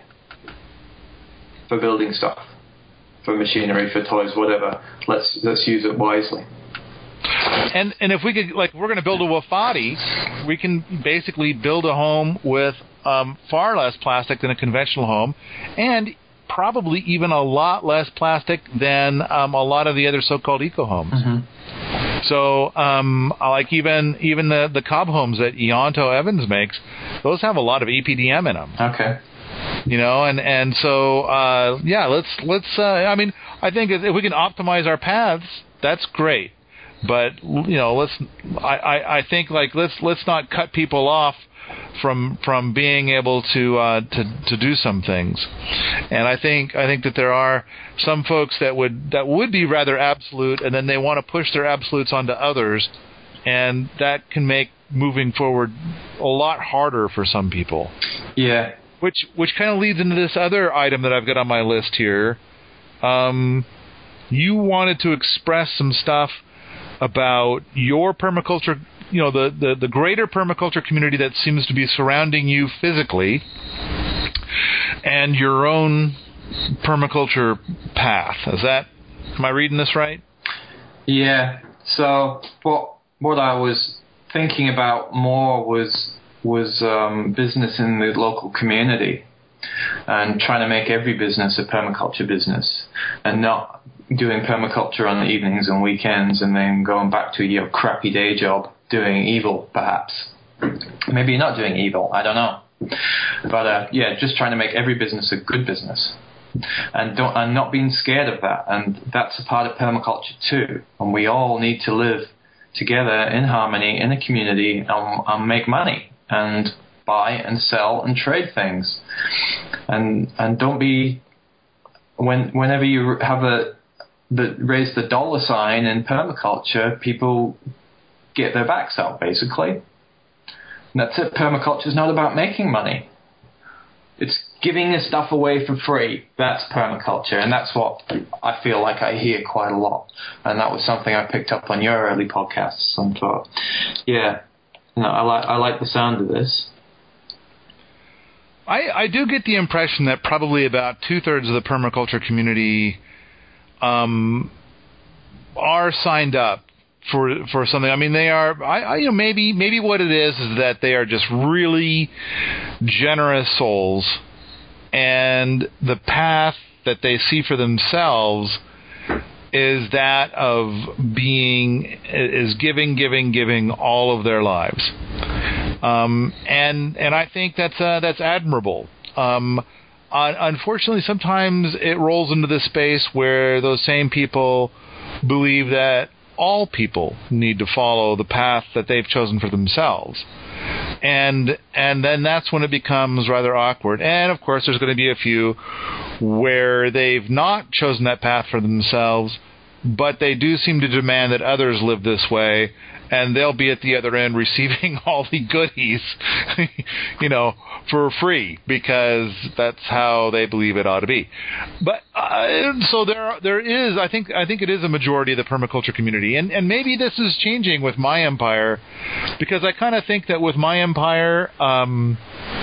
for building stuff, for machinery, for toys, whatever. Let's let's use it wisely. And and if we could, like, we're going to build a Wafati, we can basically build a home with um, far less plastic than a conventional home, and probably even a lot less plastic than um, a lot of the other so-called eco homes. Mm-hmm. So, um, like even even the the Cobb homes that Ianto Evans makes, those have a lot of E P D M in them. Okay. You know, and and so uh, yeah, let's let's. Uh, I mean, I think if we can optimize our paths, that's great. But you know, let's. I, I, I think like let's let's not cut people off from from being able to uh, to to do some things. And I think I think that there are some folks that would that would be rather absolute, and then they want to push their absolutes onto others, and that can make moving forward a lot harder for some people. Yeah. Which which kind of leads into this other item that I've got on my list here. Um, you wanted to express some stuff about your permaculture, you know, the, the, the greater permaculture community that seems to be surrounding you physically, and your own permaculture path. Is that, am I reading this right? Yeah. So what what I was thinking about more was was um, business in the local community, and trying to make every business a permaculture business, and not doing permaculture on the evenings and weekends and then going back to your crappy day job doing evil, perhaps. Maybe you're not doing evil, I don't know. But uh, yeah, just trying to make every business a good business, and don't and not being scared of that. And that's a part of permaculture too. And we all need to live together in harmony in a community and, and make money and buy and sell and trade things. And and don't be when whenever you have a the raise the dollar sign in permaculture, people get their backs out basically. And that's it. Permaculture is not about making money. It's giving this stuff away for free. That's permaculture, and that's what I feel like I hear quite a lot. And that was something I picked up on your early podcasts and thought, yeah, no, I like I like the sound of this. I, I do get the impression that probably about two-thirds of the permaculture community um, are signed up for for something. I mean, they are. I, I you know maybe maybe what it is is that they are just really generous souls, and the path that they see for themselves is that of being is giving, giving, giving all of their lives. Um, and and I think that's uh, that's admirable. Um, un- unfortunately, sometimes it rolls into this space where those same people believe that all people need to follow the path that they've chosen for themselves, and and then that's when it becomes rather awkward. And of course, there's going to be a few where they've not chosen that path for themselves, but they do seem to demand that others live this way, and they'll be at the other end receiving all the goodies, you know, for free, because that's how they believe it ought to be. But uh, so there, there is. I think, I think it is a majority of the permaculture community, and and maybe this is changing with My Empire, because I kind of think that with My Empire, um,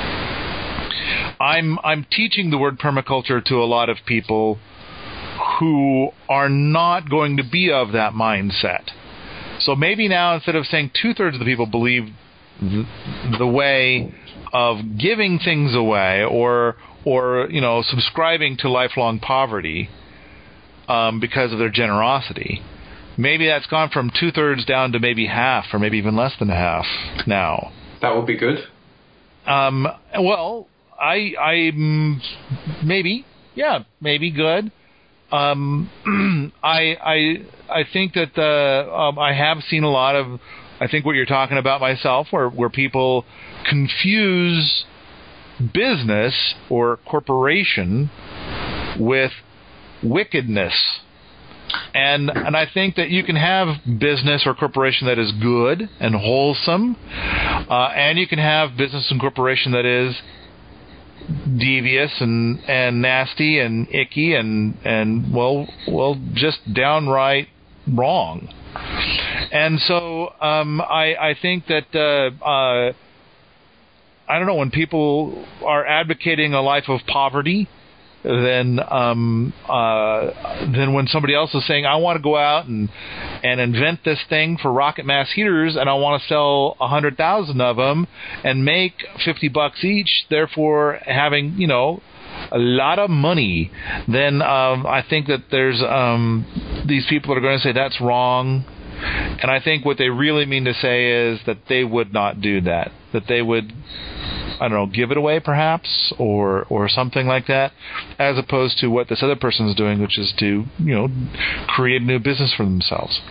I'm I'm teaching the word permaculture to a lot of people who are not going to be of that mindset. So maybe now, instead of saying two-thirds of the people believe th- the way of giving things away, or or you know subscribing to lifelong poverty um, because of their generosity, maybe that's gone from two-thirds down to maybe half, or maybe even less than half now. That would be good. Um, well, I I maybe yeah maybe good. Um, I I I think that the um, I have seen a lot of I think what you're talking about myself, where where people confuse business or corporation with wickedness. And and I think that you can have business or corporation that is good and wholesome, uh, and you can have business and corporation that is devious and, and nasty and icky and and well well just downright wrong. And so um, I I think that uh, uh, I don't know, when people are advocating a life of poverty, then um, uh, then when somebody else is saying, I want to go out and and invent this thing for rocket mass heaters, and I want to sell a hundred thousand of them and make fifty bucks each, therefore having, you know, a lot of money, then um, I think that there's um, these people that are going to say that's wrong. And I think what they really mean to say is that they would not do that, that they would, I don't know, give it away perhaps, or or something like that, as opposed to what this other person is doing, which is to, you know, create a new business for themselves.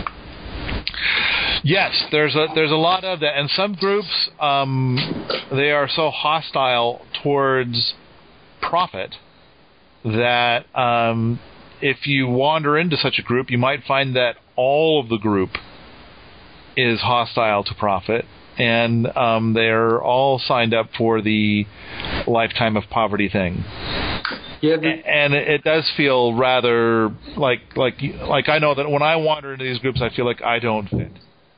Yes, there's a there's a lot of that, and some groups um, they are so hostile towards profit that um, if you wander into such a group, you might find that all of the group is hostile to profit. And um, they're all signed up for the lifetime of poverty thing. Yeah, but and it, it does feel rather like like like I know that when I wander into these groups, I feel like I don't fit.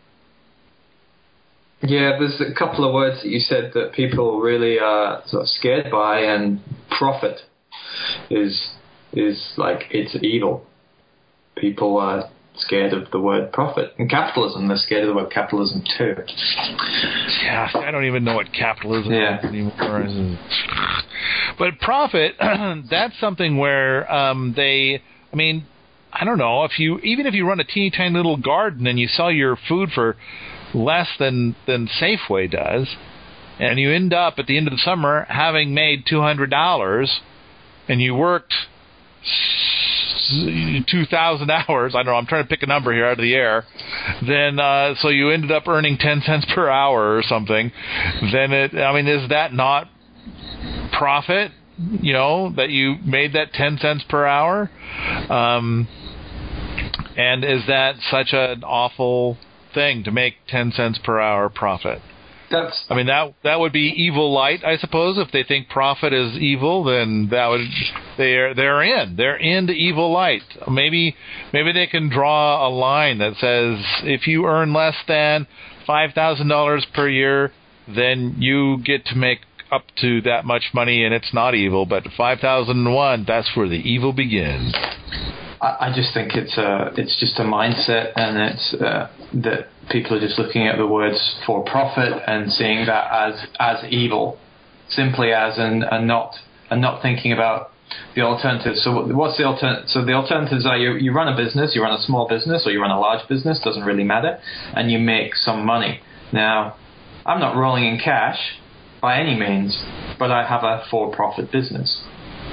Yeah, there's a couple of words that you said that people really are sort of scared by, and profit is is like it's evil. People are scared of the word profit. And capitalism, they're scared of the word capitalism too. Yeah, I don't even know what capitalism yeah. is anymore. But profit, that's something where um, they, I mean, I don't know, if you even if you run a teeny tiny little garden and you sell your food for less than, than Safeway does, and you end up at the end of the summer having made two hundred dollars, and you worked two thousand hours, I don't know, I'm trying to pick a number here out of the air, then uh, so you ended up earning ten cents per hour or something, then it, I mean, is that not profit, you know, that you made that ten cents per hour? Um, and is that such an awful thing to make ten cents per hour profit? That's, I mean, that that would be evil light, I suppose. If they think profit is evil, then that would they're they're in they're into evil light. Maybe maybe they can draw a line that says if you earn less than five thousand dollars per year, then you get to make up to that much money, and it's not evil. But five thousand and one, that's where the evil begins. I just think it's a, it's just a mindset, and it's uh, that people are just looking at the words for profit and seeing that as as evil, simply as and, and not and not thinking about the alternatives. So what's the altern- So the alternatives are you you run a business, you run a small business, or you run a large business, doesn't really matter, and you make some money. Now, I'm not rolling in cash by any means, but I have a for-profit business.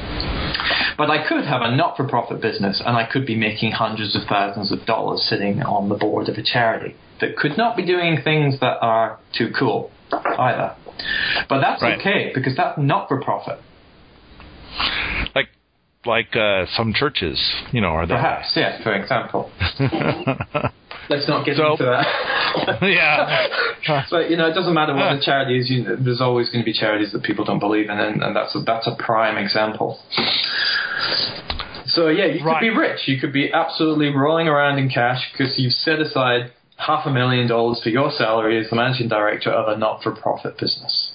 But I could have a not-for-profit business, and I could be making hundreds of thousands of dollars sitting on the board of a charity that could not be doing things that are too cool either. But that's right. Okay, because that's not-for-profit. Like like uh, some churches, you know, are that Perhaps, way. Yeah, for example. Let's not get so, into that. Yeah. But, you know, it doesn't matter what the charity is. You know, there's always going to be charities that people don't believe in, and, and that's, a, that's a prime example. So, yeah, you right. could be rich. You could be absolutely rolling around in cash because you've set aside half a million dollars for your salary as the managing director of a not-for-profit business.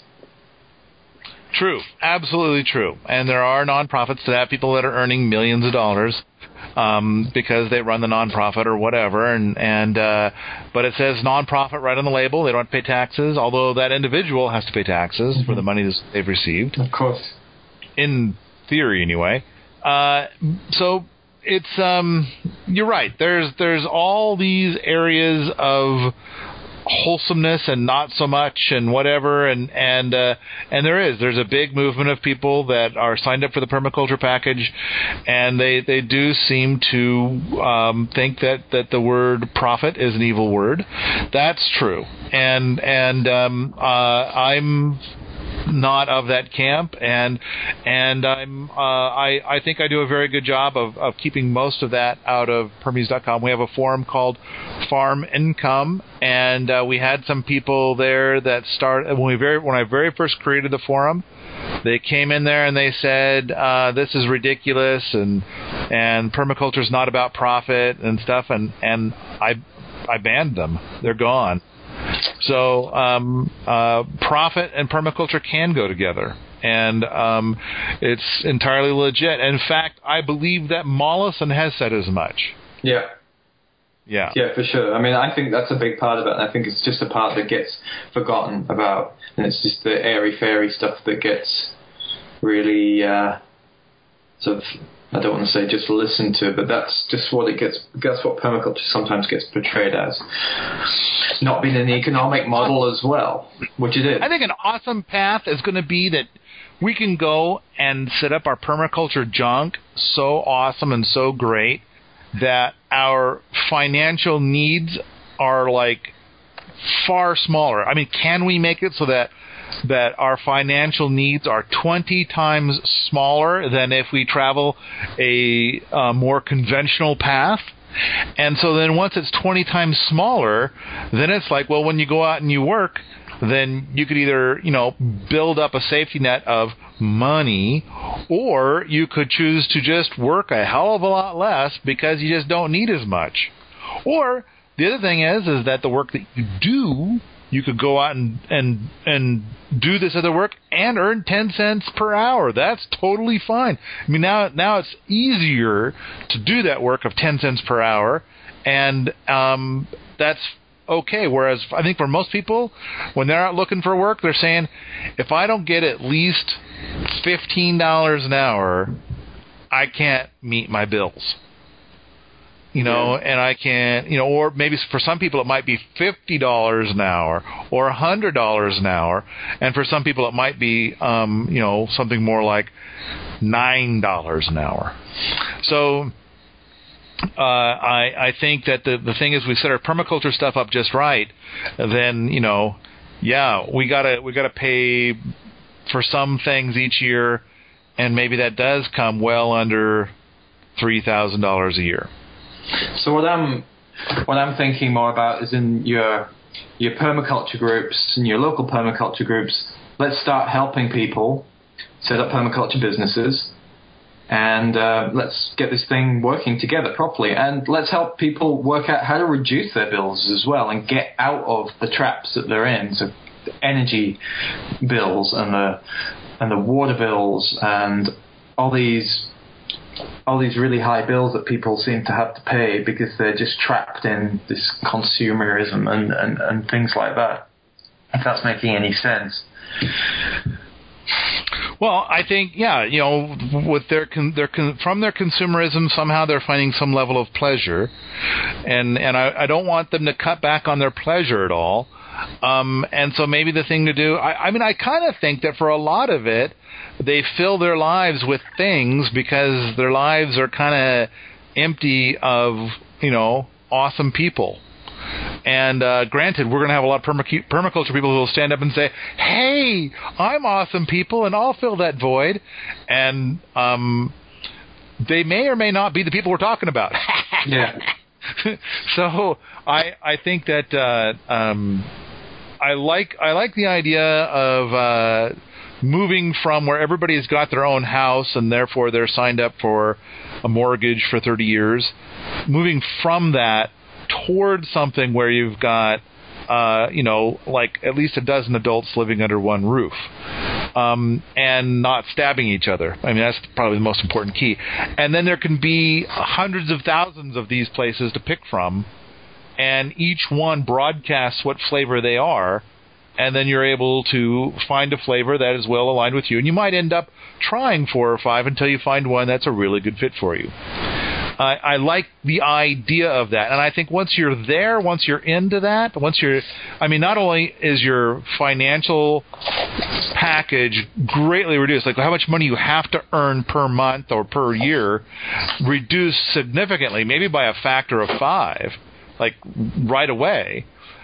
True. Absolutely true. And there are nonprofits that have people that are earning millions of dollars um, because they run the nonprofit or whatever. And, and uh, but it says nonprofit right on the label. They don't have to pay taxes, although that individual has to pay taxes mm-hmm. for the money that they've received. Of course. In theory, anyway. Uh, so it's um, you're right. There's there's all these areas of wholesomeness and not so much and whatever, and and uh, and there is there's a big movement of people that are signed up for the permaculture package, and they they do seem to um, think that that the word profit is an evil word. That's true, and and um, uh, I'm not of that camp, and and I'm uh, I I think I do a very good job of, of keeping most of that out of Permies dot com. We have a forum called Farm Income, and uh, we had some people there that started when we very when I very first created the forum. They came in there and they said, uh, "This is ridiculous," and and permaculture is not about profit and stuff. And, and I I banned them. They're gone. So um, uh, profit and permaculture can go together, and um, it's entirely legit. In fact, I believe that Mollison has said as much. Yeah. Yeah. Yeah, for sure. I mean, I think that's a big part of it, and I think it's just a part that gets forgotten about, and it's just the airy-fairy stuff that gets really uh, sort of, I don't want to say just listened to, but that's just what it gets, that's what permaculture sometimes gets portrayed as. Not being an economic model as well, which it is. I think an awesome path is going to be that we can go and set up our permaculture junk so awesome and so great that our financial needs are like far smaller. I mean, can we make it so that that our financial needs are twenty times smaller than if we travel a uh, more conventional path? And so then once it's twenty times smaller, then it's like, well, when you go out and you work, then you could either, you know, build up a safety net of money, or you could choose to just work a hell of a lot less because you just don't need as much. Or the other thing is, is that the work that you do, you could go out and, and, and do this other work and earn ten cents per hour. That's totally fine. I mean, now, now it's easier to do that work of ten cents per hour, and um, that's okay. Whereas I think for most people, when they're out looking for work, they're saying, if I don't get at least fifteen dollars an hour, I can't meet my bills. You know, yeah. And I can't, you know, or maybe for some people it might be fifty dollars an hour or one hundred dollars an hour. And for some people it might be, um, you know, something more like nine dollars an hour. So uh, I, I think that the, the thing is, we set our permaculture stuff up just right, then, you know, yeah, we gotta, we gotta pay for some things each year, and maybe that does come well under three thousand dollars a year. So what I'm what I'm thinking more about is in your your permaculture groups and your local permaculture groups. Let's start helping people set up permaculture businesses, and uh, let's get this thing working together properly. And let's help people work out how to reduce their bills as well and get out of the traps that they're in. So the energy bills and the and the water bills and all these. all these really high bills that people seem to have to pay because they're just trapped in this consumerism and, and, and things like that. If that's making any sense. Well, I think, yeah, you know, with their con- their con- from their consumerism, somehow they're finding some level of pleasure, and and I, I don't want them to cut back on their pleasure at all. Um, and so maybe the thing to do, I, I mean, I kind of think that for a lot of it, they fill their lives with things because their lives are kind of empty of, you know, awesome people. And uh, granted, we're going to have a lot of permac- permaculture people who will stand up and say, hey, I'm awesome people, and I'll fill that void. And um, they may or may not be the people we're talking about. Yeah. So I I think that uh, um, I like I like the idea of uh, moving from where everybody's got their own house and therefore they're signed up for a mortgage for thirty years, moving from that towards something where you've got uh, you know, like at least a dozen adults living under one roof. Um, and not stabbing each other. I mean, that's probably the most important key. And then there can be hundreds of thousands of these places to pick from, and each one broadcasts what flavor they are, and then you're able to find a flavor that is well aligned with you. And you might end up trying four or five until you find one that's a really good fit for you. I, I like the idea of that. And I think once you're there, once you're into that, once you're, I mean, not only is your financial package greatly reduced, like how much money you have to earn per month or per year, reduced significantly, maybe by a factor of five, like right away.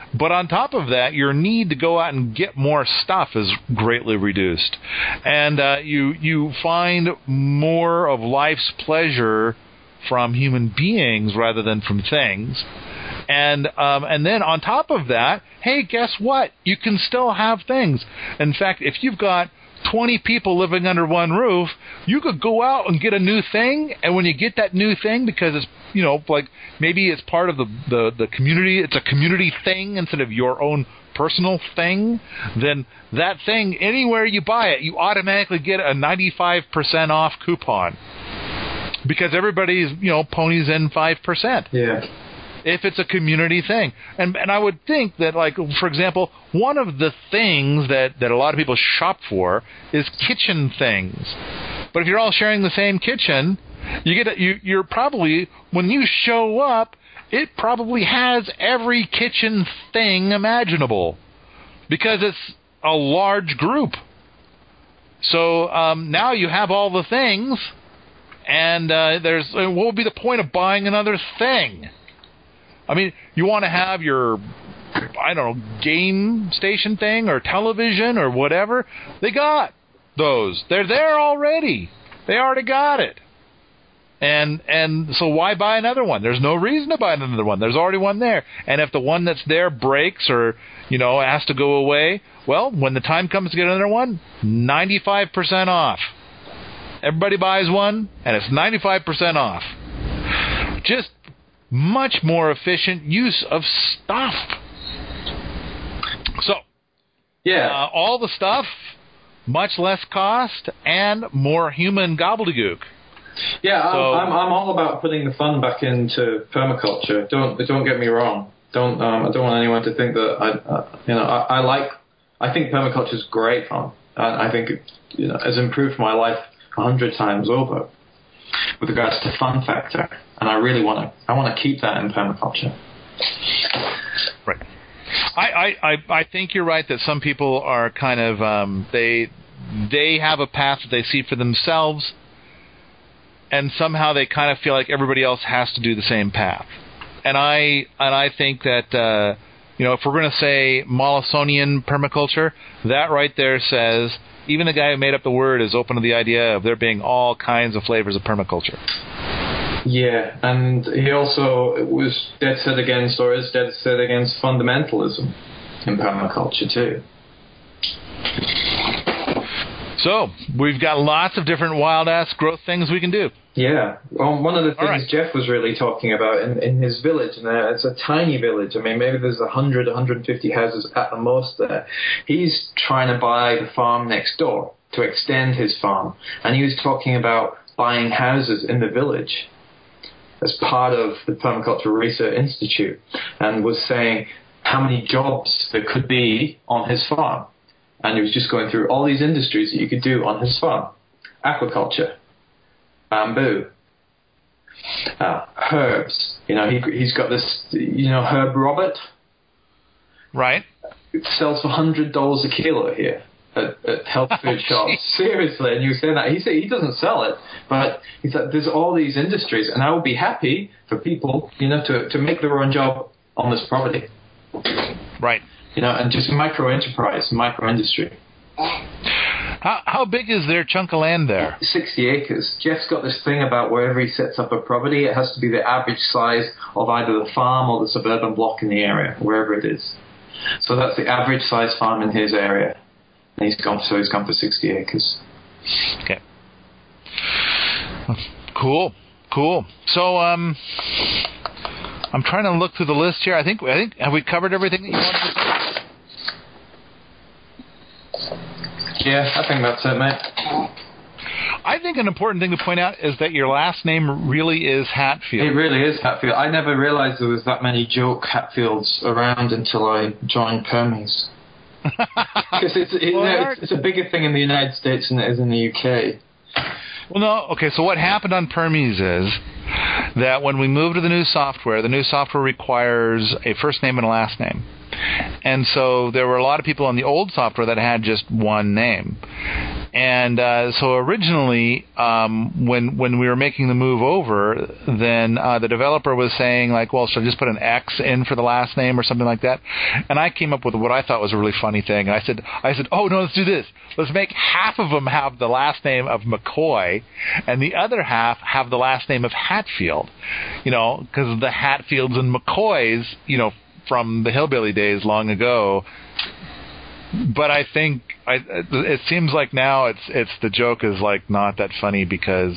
But on top of that, your need to go out and get more stuff is greatly reduced. And uh, you you find more of life's pleasure from human beings rather than from things. And um, and then on top of that, hey, guess what? You can still have things. In fact, if you've got twenty people living under one roof, you could go out and get a new thing, and when you get that new thing, because it's, you know, like maybe it's part of the, the, the community, it's a community thing instead of your own personal thing, then that thing, anywhere you buy it, you automatically get a ninety-five percent off coupon. Because everybody's, you know, ponies in five percent. Yeah. If it's a community thing. And and I would think that, like, for example, one of the things that, that a lot of people shop for is kitchen things. But if you're all sharing the same kitchen, you get a, you you're probably, when you show up, it probably has every kitchen thing imaginable because it's a large group. So um, now you have all the things, and uh, there's uh, what would be the point of buying another thing? I mean, you want to have your, I don't know, game station thing or television or whatever. They got those. They're there already. They already got it. And and so why buy another one? There's no reason to buy another one. There's already one there. And if the one that's there breaks or, you know, has to go away, well, when the time comes to get another one, ninety-five percent off. Everybody buys one, and it's ninety-five percent off. Just much more efficient use of stuff. So, yeah, uh, all the stuff, much less cost, and more human gobbledygook. Yeah, so, I'm, I'm I'm all about putting the fun back into permaculture. Don't don't get me wrong. Don't um, I don't want anyone to think that I uh, you know I, I like I think permaculture is great fun. I, I think it, you know, has improved my life a hundred times over with regards to fun factor. And I really want to. I want to keep that in permaculture. Right. I, I, I, I think you're right that some people are kind of um, they they have a path that they see for themselves, and somehow they kind of feel like everybody else has to do the same path. And I and I think that uh, you know, if we're going to say Mollisonian permaculture, that right there says even the guy who made up the word is open to the idea of there being all kinds of flavors of permaculture. Yeah, and he also was dead set against, or is dead set against, fundamentalism in permaculture too. So, we've got lots of different wild-ass growth things we can do. Yeah. Well, one of the things right. Jeff was really talking about in, in his village, and uh, it's a tiny village. I mean, maybe there's one hundred, one hundred fifty houses at the most there. He's trying to buy the farm next door to extend his farm. And he was talking about buying houses in the village as part of the Permaculture Research Institute, and was saying how many jobs there could be on his farm. And he was just going through all these industries that you could do on his farm. Aquaculture, bamboo, uh, herbs. You know, he, he's got this, you know, Herb Robert. Right. It sells for one hundred dollars a kilo here at, at health food oh, shops. Geez. Seriously. And you were saying that. He said he doesn't sell it, but he said there's all these industries, and I would be happy for people, you know, to, to make their own job on this property. Right. You know, and just micro-enterprise, micro-industry. How, how big is their chunk of land there? sixty acres. Jeff's got this thing about wherever he sets up a property, it has to be the average size of either the farm or the suburban block in the area, wherever it is. So that's the average size farm in his area. And he's gone, so he's gone for sixty acres. Okay. Cool. Cool. So, um... I'm trying to look through the list here. I think I think have we covered everything that you wanted to say? Yeah, I think that's it, mate. I think an important thing to point out is that your last name really is Hatfield. It really is Hatfield. I never realised there was that many joke Hatfields around until I joined Permies. Because it's, it, well, it's, it's a bigger thing in the United States than it is in the U K. Well, no. Okay, so what happened on Permies is that when we moved to the new software, the new software requires a first name and a last name. And so there were a lot of people on the old software that had just one name. And uh, so originally, um, when when we were making the move over, then uh, the developer was saying, like, well, should I just put an X in for the last name or something like that? And I came up with what I thought was a really funny thing. And I said, I said, oh, no, let's do this. Let's make half of them have the last name of McCoy, and the other half have the last name of Hatfield. You know, because the Hatfields and McCoys, you know, from the hillbilly days long ago. But I think I, it seems like now it's it's the joke is like not that funny because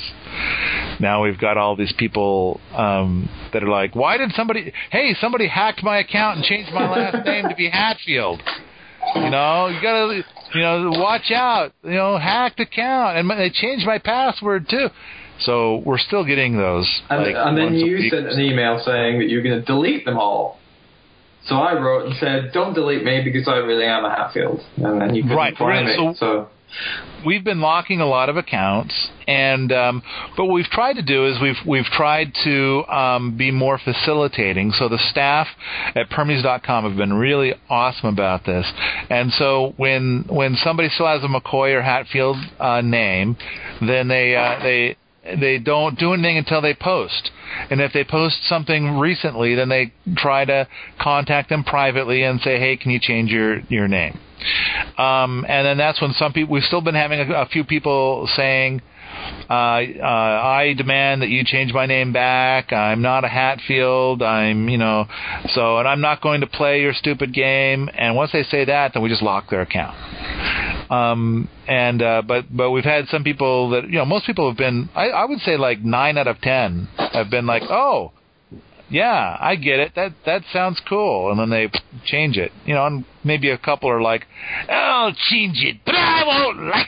now we've got all these people um, that are like, why did somebody? Hey, somebody hacked my account and changed my last name to be Hatfield. You know, you gotta you know watch out. You know, hacked account, and they changed my password too. So we're still getting those. And, like, and then you sent an email saying that you're going to delete them all. So I wrote and said, don't delete me because I really am a Hatfield. And then you couldn't right. find right. me. So, so we've been locking a lot of accounts, and um, but what we've tried to do is we've we've tried to um, be more facilitating. So the staff at Permies dot com have been really awesome about this. And so when when somebody still has a McCoy or Hatfield uh, name, then they uh, they they don't do anything until they post. And if they post something recently, then they try to contact them privately and say, hey, can you change your, your name? Um, and then that's when some people, we've still been having a, a few people saying, uh, uh, I demand that you change my name back. I'm not a Hatfield. I'm, you know, so, and I'm not going to play your stupid game. And once they say that, then we just lock their account. Um, and, uh, but, but we've had some people that, you know, most people have been, I, I would say like nine out of ten have been like, oh, yeah, I get it. That, that sounds cool. And then they change it, you know, and maybe a couple are like, I'll change it, but I won't like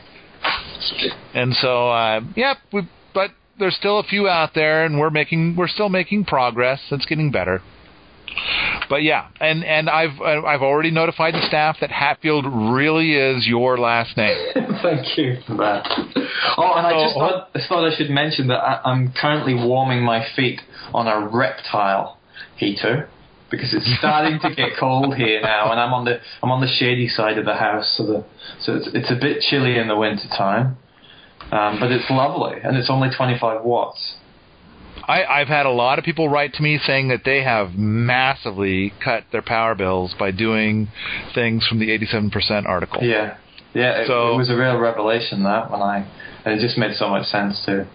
it. And so, uh, yep, we, but there's still a few out there, and we're making, we're still making progress. It's getting better. But yeah, and, and I've I've already notified the staff that Hatfield really is your last name. Thank you for that. Oh, and I just thought, I thought I should mention that I, I'm currently warming my feet on a reptile heater because it's starting to get cold here now, and I'm on the I'm on the shady side of the house, so the so it's it's a bit chilly in the winter time, um, but it's lovely, and it's only twenty-five watts. I, I've had a lot of people write to me saying that they have massively cut their power bills by doing things from the eighty-seven percent article. Yeah, yeah, it, so, it was a real revelation that when I, and it just made so much sense too.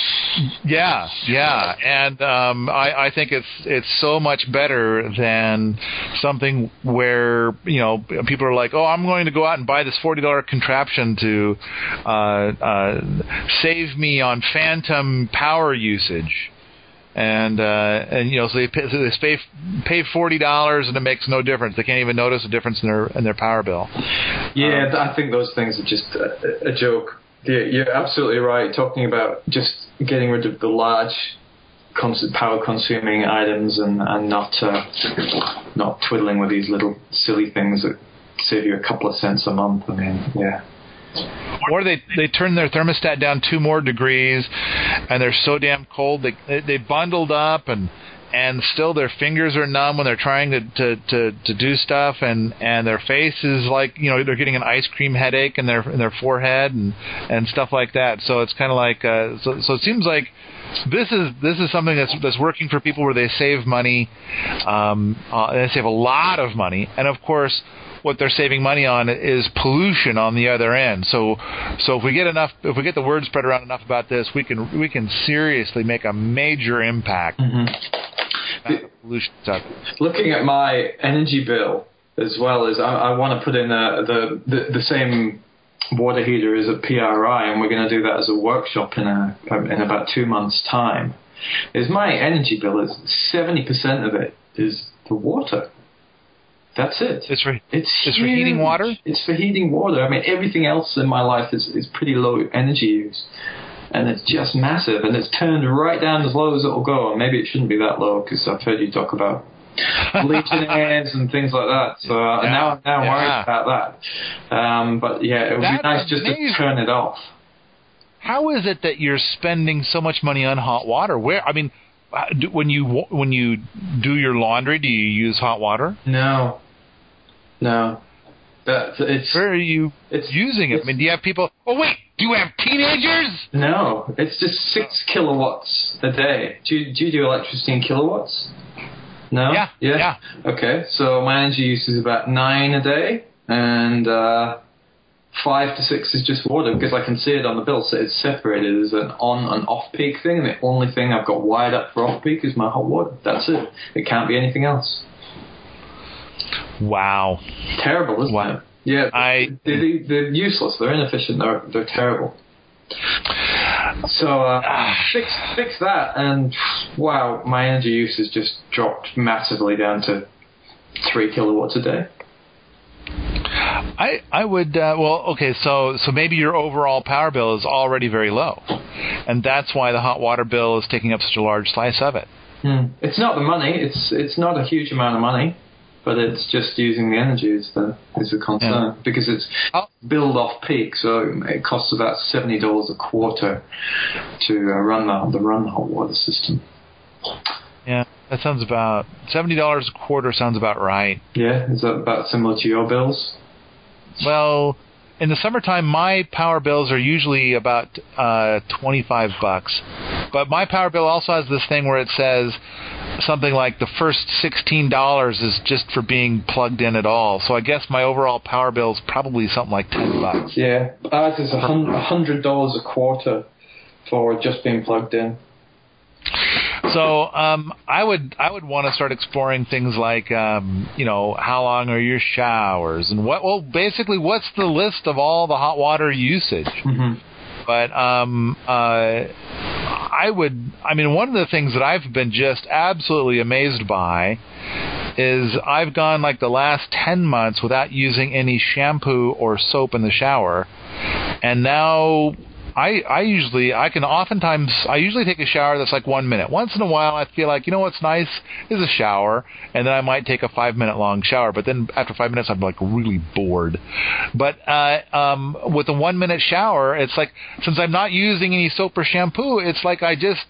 Yeah, yeah, and um, I, I think it's it's so much better than something where, you know, people are like, oh, I'm going to go out and buy this forty dollars contraption to uh, uh, save me on phantom power usage. And, uh, and, you know, so they pay, so they pay, pay forty dollars and it makes no difference. They can't even notice a difference in their, in their power bill. Yeah, um, I think those things are just a, a joke. Yeah, you're absolutely right. Talking about just getting rid of the large cons- power consuming items and, and not, uh, not twiddling with these little silly things that save you a couple of cents a month. I mean, yeah. Or they they turn their thermostat down two more degrees, and they're so damn cold they they bundled up and and still their fingers are numb when they're trying to to, to, to do stuff, and, and their face is like, you know, they're getting an ice cream headache in their in their forehead and, and stuff like that. So it's kind of like uh, so so it seems like this is this is something that's that's working for people where they save money, um, uh, they save a lot of money, and of course, what they're saving money on is pollution on the other end. So, so if we get enough, if we get the word spread around enough about this, we can we can seriously make a major impact. Mm-hmm. On the pollution stuff. Looking at my energy bill as well as I, I want to put in a, the, the the same water heater as a P R I, and we're going to do that as a workshop in a in about two months' time. Is my energy bill is seventy percent of it is the water. That's it. It's for it's, it's for heating water? It's for heating water. I mean, everything else in my life is, is pretty low energy use. And it's just massive. And it's turned right down as low as it'll go. And maybe it shouldn't be that low because I've heard you talk about Legionnaires and things like that. So uh, yeah, now, now I'm yeah. worried about that. Um, but yeah, it would That's be nice just amazing. to turn it off. How is it that you're spending so much money on hot water? Where, I mean, when you when you do your laundry, do you use hot water? No. No. But it's Where are you it's, using it? I mean, do you have people... Oh, wait! Do you have teenagers? No. It's just six kilowatts a day. Do you, do you do electricity in kilowatts? No? Yeah. Yeah? yeah. Okay. So my energy use is about nine a day. And uh, five to six is just water, because I can see it on the bill. So it's separated as an on and off peak thing. And the only thing I've got wired up for off peak is my hot water. That's it. It can't be anything else. Wow. Terrible, isn't wow. it? Yeah. I, they're, they're useless. They're inefficient. They're, they're terrible. So uh, fix fix that, and wow, my energy use has just dropped massively down to three kilowatts a day. I I would uh, well okay so so maybe your overall power bill is already very low, and that's why the hot water bill is taking up such a large slice of it. Hmm. It's not the money. It's it's not a huge amount of money, but it's just using the energy is the is the concern, yeah. Because it's oh. billed off peak, so it costs about seventy dollars a quarter to uh, run the the run the hot water system. Yeah, that sounds about seventy dollars a quarter. Sounds about right. Yeah, is that about similar to your bills? Well, in the summertime, my power bills are usually about uh, twenty-five bucks. But my power bill also has this thing where it says something like the first sixteen dollars is just for being plugged in at all. So I guess my overall power bill is probably something like ten bucks. Yeah, ours is one hundred dollars a quarter for just being plugged in. So um, I would I would want to start exploring things like um, you know, how long are your showers, and what well basically what's the list of all the hot water usage. Mm-hmm. But um, uh, I would I mean one of the things that I've been just absolutely amazed by is I've gone like the last ten months without using any shampoo or soap in the shower, and now I, I usually, I can oftentimes, I usually take a shower that's like one minute. Once in a while, I feel like, you know what's nice is a shower, and then I might take a five minute long shower, but then after five minutes, I'm like really bored. But uh, um, with a one minute shower, it's like, since I'm not using any soap or shampoo, it's like I just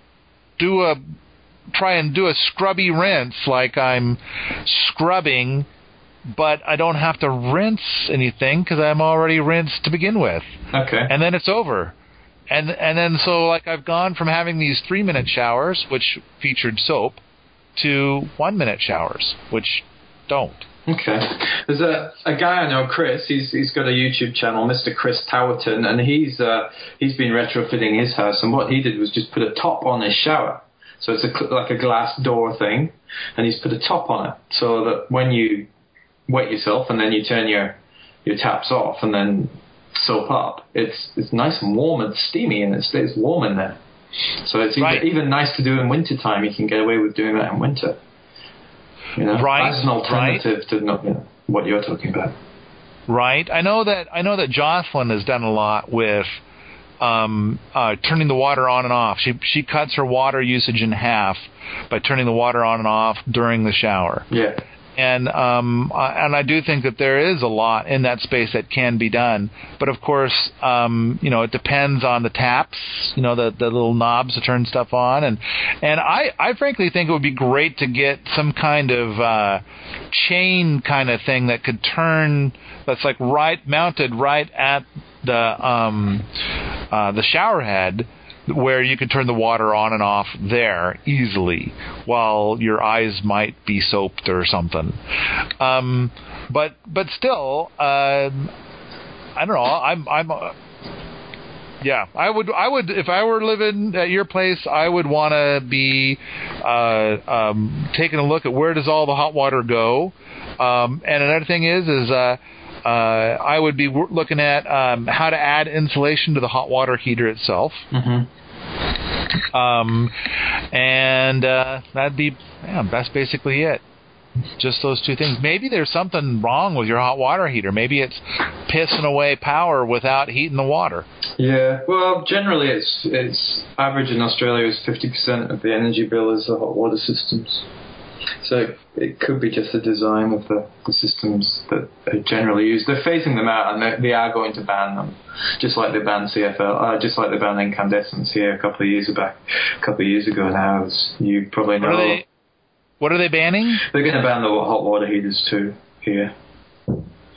do a, try and do a scrubby rinse, like I'm scrubbing, but I don't have to rinse anything because I'm already rinsed to begin with. Okay. And then it's over. And and then so like I've gone from having these three minute showers, which featured soap, to one minute showers, which don't. Okay. There's a, a guy I know, Chris. He's he's got a YouTube channel, Mister Chris Towerton, and he's uh, he's been retrofitting his house. And what he did was just put a top on his shower. So it's a, like a glass door thing, and he's put a top on it so that when you wet yourself and then you turn your your taps off and then soap up, it's it's nice and warm and steamy, and it stays warm in there. So it's right. even, even nice to do in winter time. You can get away with doing that in winter. You know, right. as an alternative right. to not, you know, what you're talking about. Right. I know that I know that Jocelyn has done a lot with um, uh, turning the water on and off. She she cuts her water usage in half by turning the water on and off during the shower. Yeah. And um, and I do think that there is a lot in that space that can be done. But of course, um, you know, it depends on the taps, you know, the, the little knobs to turn stuff on. And and I, I frankly think it would be great to get some kind of uh, chain kind of thing that could turn, that's like right mounted right at the um, uh, the shower head, where you can turn the water on and off there easily while your eyes might be soaped or something. Um, but but still, uh, I don't know. I'm I'm. Uh, yeah, I would I would if I were living at your place, I would want to be uh, um, taking a look at where does all the hot water go. Um, and another thing is is. Uh, Uh, I would be w- looking at um, how to add insulation to the hot water heater itself. Mm-hmm. Um, and uh, that'd be, yeah, that's basically it. Just those two things. Maybe there's something wrong with your hot water heater. Maybe it's pissing away power without heating the water. Yeah, well, generally it's it's average in Australia is fifty percent of the energy bill is the hot water systems. So it could be just the design of the, the systems that are generally used. They're phasing them out, and they, they are going to ban them, just like they banned C F L, uh, just like they banned incandescents here a couple of years back, a couple of years ago now, as you probably know. What are they, what are they banning? They're going to ban the hot water heaters too here.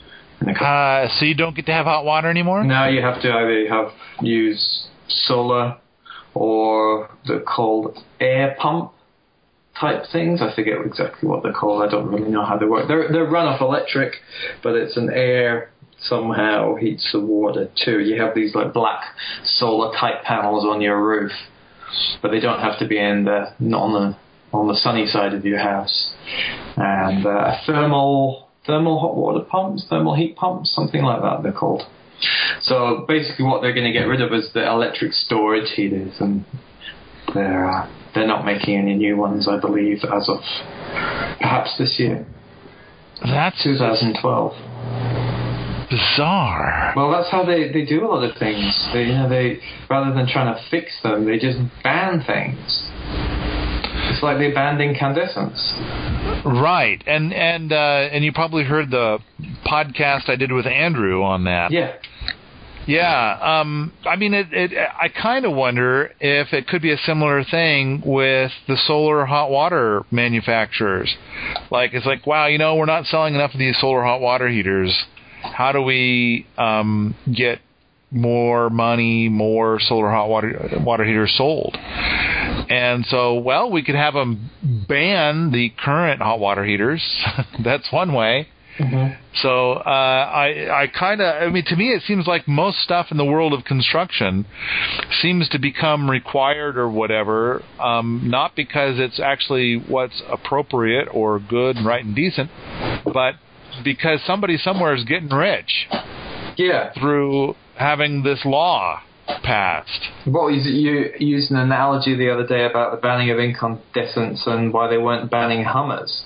Uh, so you don't get to have hot water anymore? Now you have to either have use solar or they're called air pump type things. I forget exactly what they're called. I don't really know how they work. They're they're run off electric, but it's an air somehow heats the water too. You have these like black solar type panels on your roof, but they don't have to be in the on the on the sunny side of your house. And uh, thermal thermal hot water pumps, thermal heat pumps, something like that they're called. So basically, what they're going to get rid of is the electric storage heaters, and they're uh, they're not making any new ones, I believe, as of perhaps this year. That's twenty twelve. Bizarre. Well, that's how they, they do a lot of things. They, you know, they rather than trying to fix them, they just ban things. It's like they banned incandescents. Right, and and uh, and you probably heard the podcast I did with Andrew on that. Yeah. Yeah, um, I mean, it, it, I kind of wonder if it could be a similar thing with the solar hot water manufacturers. Like, it's like, wow, you know, we're not selling enough of these solar hot water heaters. How do we um, get more money, more solar hot water water heaters sold? And so, well, we could have them ban the current hot water heaters. That's one way. Mm-hmm. So uh, I, I kind of, I mean, to me, it seems like most stuff in the world of construction seems to become required or whatever, um, not because it's actually what's appropriate or good and right and decent, but because somebody somewhere is getting rich. Yeah. Through having this law passed. Well, you, you used an analogy the other day about the banning of incandescents and why they weren't banning Hummers.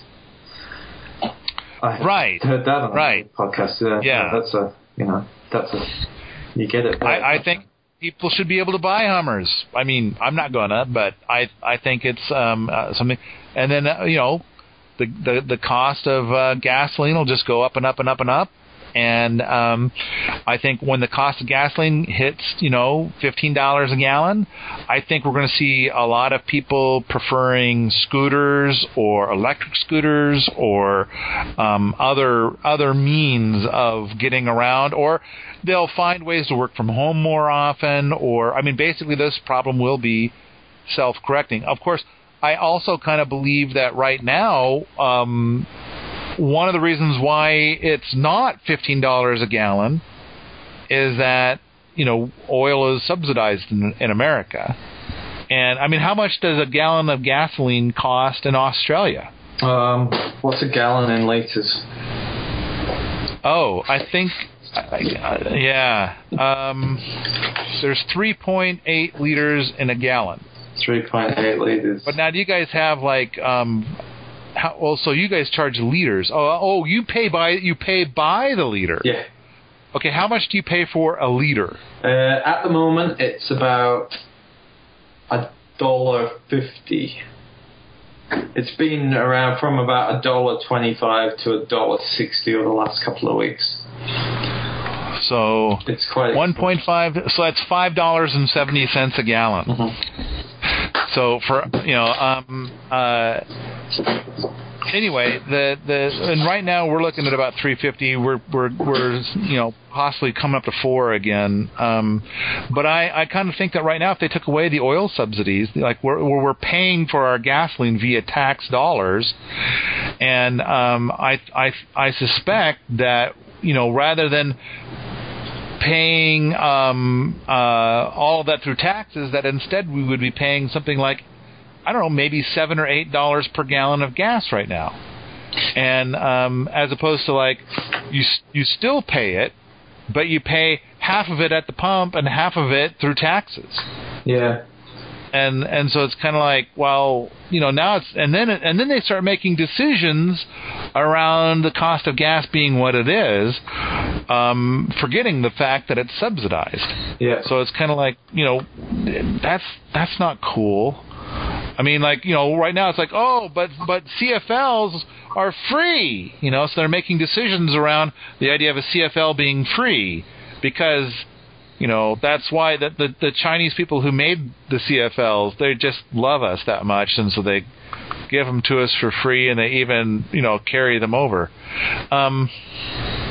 I right. heard that on right. the podcast. Yeah, yeah. That's a, you know, that's a, you get it. I, I think people should be able to buy Hummers. I mean, I'm not gonna, but I, I think it's um, uh, something. And then, uh, you know, the, the, the cost of uh, gasoline will just go up and up and up and up. And um, I think when the cost of gasoline hits, you know, fifteen dollars a gallon, I think we're going to see a lot of people preferring scooters or electric scooters or um, other other means of getting around, or they'll find ways to work from home more often. Or, I mean, basically this problem will be self-correcting. Of course, I also kind of believe that right now, um, one of the reasons why it's not fifteen dollars a gallon is that, you know, oil is subsidized in, in America. And, I mean, how much does a gallon of gasoline cost in Australia? Um, what's a gallon in liters? Oh, I think, uh, yeah. Um, there's three point eight liters in a gallon. three point eight liters. But now do you guys have, like... Um, How, well, so you guys charge liters. Oh, oh, you pay by you pay by the liter. Yeah. Okay, how much do you pay for a liter? Uh, at the moment, it's about a dollar fifty. It's been around from about a dollar twenty-five to a dollar sixty over the last couple of weeks. So it's quite one point five. So that's five dollars and seventy cents a gallon. Mm-hmm. So for you know, um, uh, anyway, the the and right now we're looking at about three fifty. We're we're we're you know possibly coming up to four again. Um, but I, I kind of think that right now, if they took away the oil subsidies, like we're we're paying for our gasoline via tax dollars, and um, I I I suspect that you know rather than paying um, uh, all of that through taxes, that instead we would be paying something like, I don't know, maybe seven or eight dollars per gallon of gas right now, and um, as opposed to like you you still pay it, but you pay half of it at the pump and half of it through taxes. Yeah. And and so it's kind of like, well, you know, now it's and then and then they start making decisions around the cost of gas being what it is, um, forgetting the fact that it's subsidized. Yeah. So it's kind of like, you know, that's that's not cool. I mean, like, you know, right now it's like, oh, but but C F Ls are free, you know, so they're making decisions around the idea of a C F L being free because. You know, that's why the, the the Chinese people who made the C F Ls, they just love us that much, and so they give them to us for free, and they even, you know, carry them over. Um,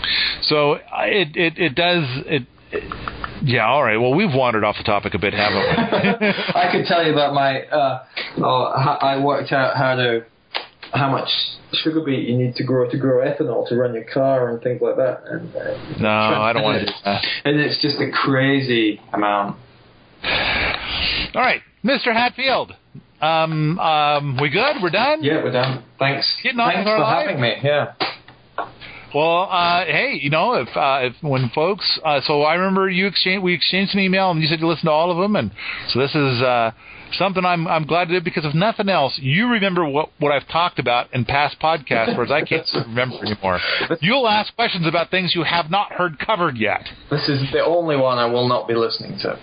So it it, it does it, it. Yeah, all right. Well, we've wandered off the topic a bit, haven't we? I could tell you about my. Uh, oh, I worked out how to how much sugar beet you need to grow to grow ethanol to run your car and things like that. And, uh, no, I don't want to do that. And it's just a crazy amount. All right, Mister Hatfield. Um, um, we good? We're done? Yeah, we're done. Thanks. Getting on Thanks with our for life? having me. Yeah. Well, uh, hey, you know, if, uh, if when folks, uh, so I remember you exchange, we exchanged an email, and you said you listened to all of them, and so this is uh, something I'm I'm glad to do, because if nothing else, you remember what what I've talked about in past podcasts, whereas I can't remember anymore. You'll ask questions about things you have not heard covered yet. This is the only one I will not be listening to.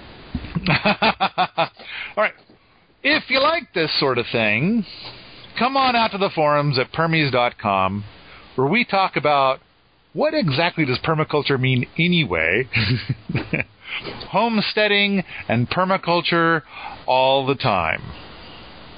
All right. If you like this sort of thing, come on out to the forums at permies dot com, where we talk about what exactly does permaculture mean anyway. Homesteading and permaculture all the time.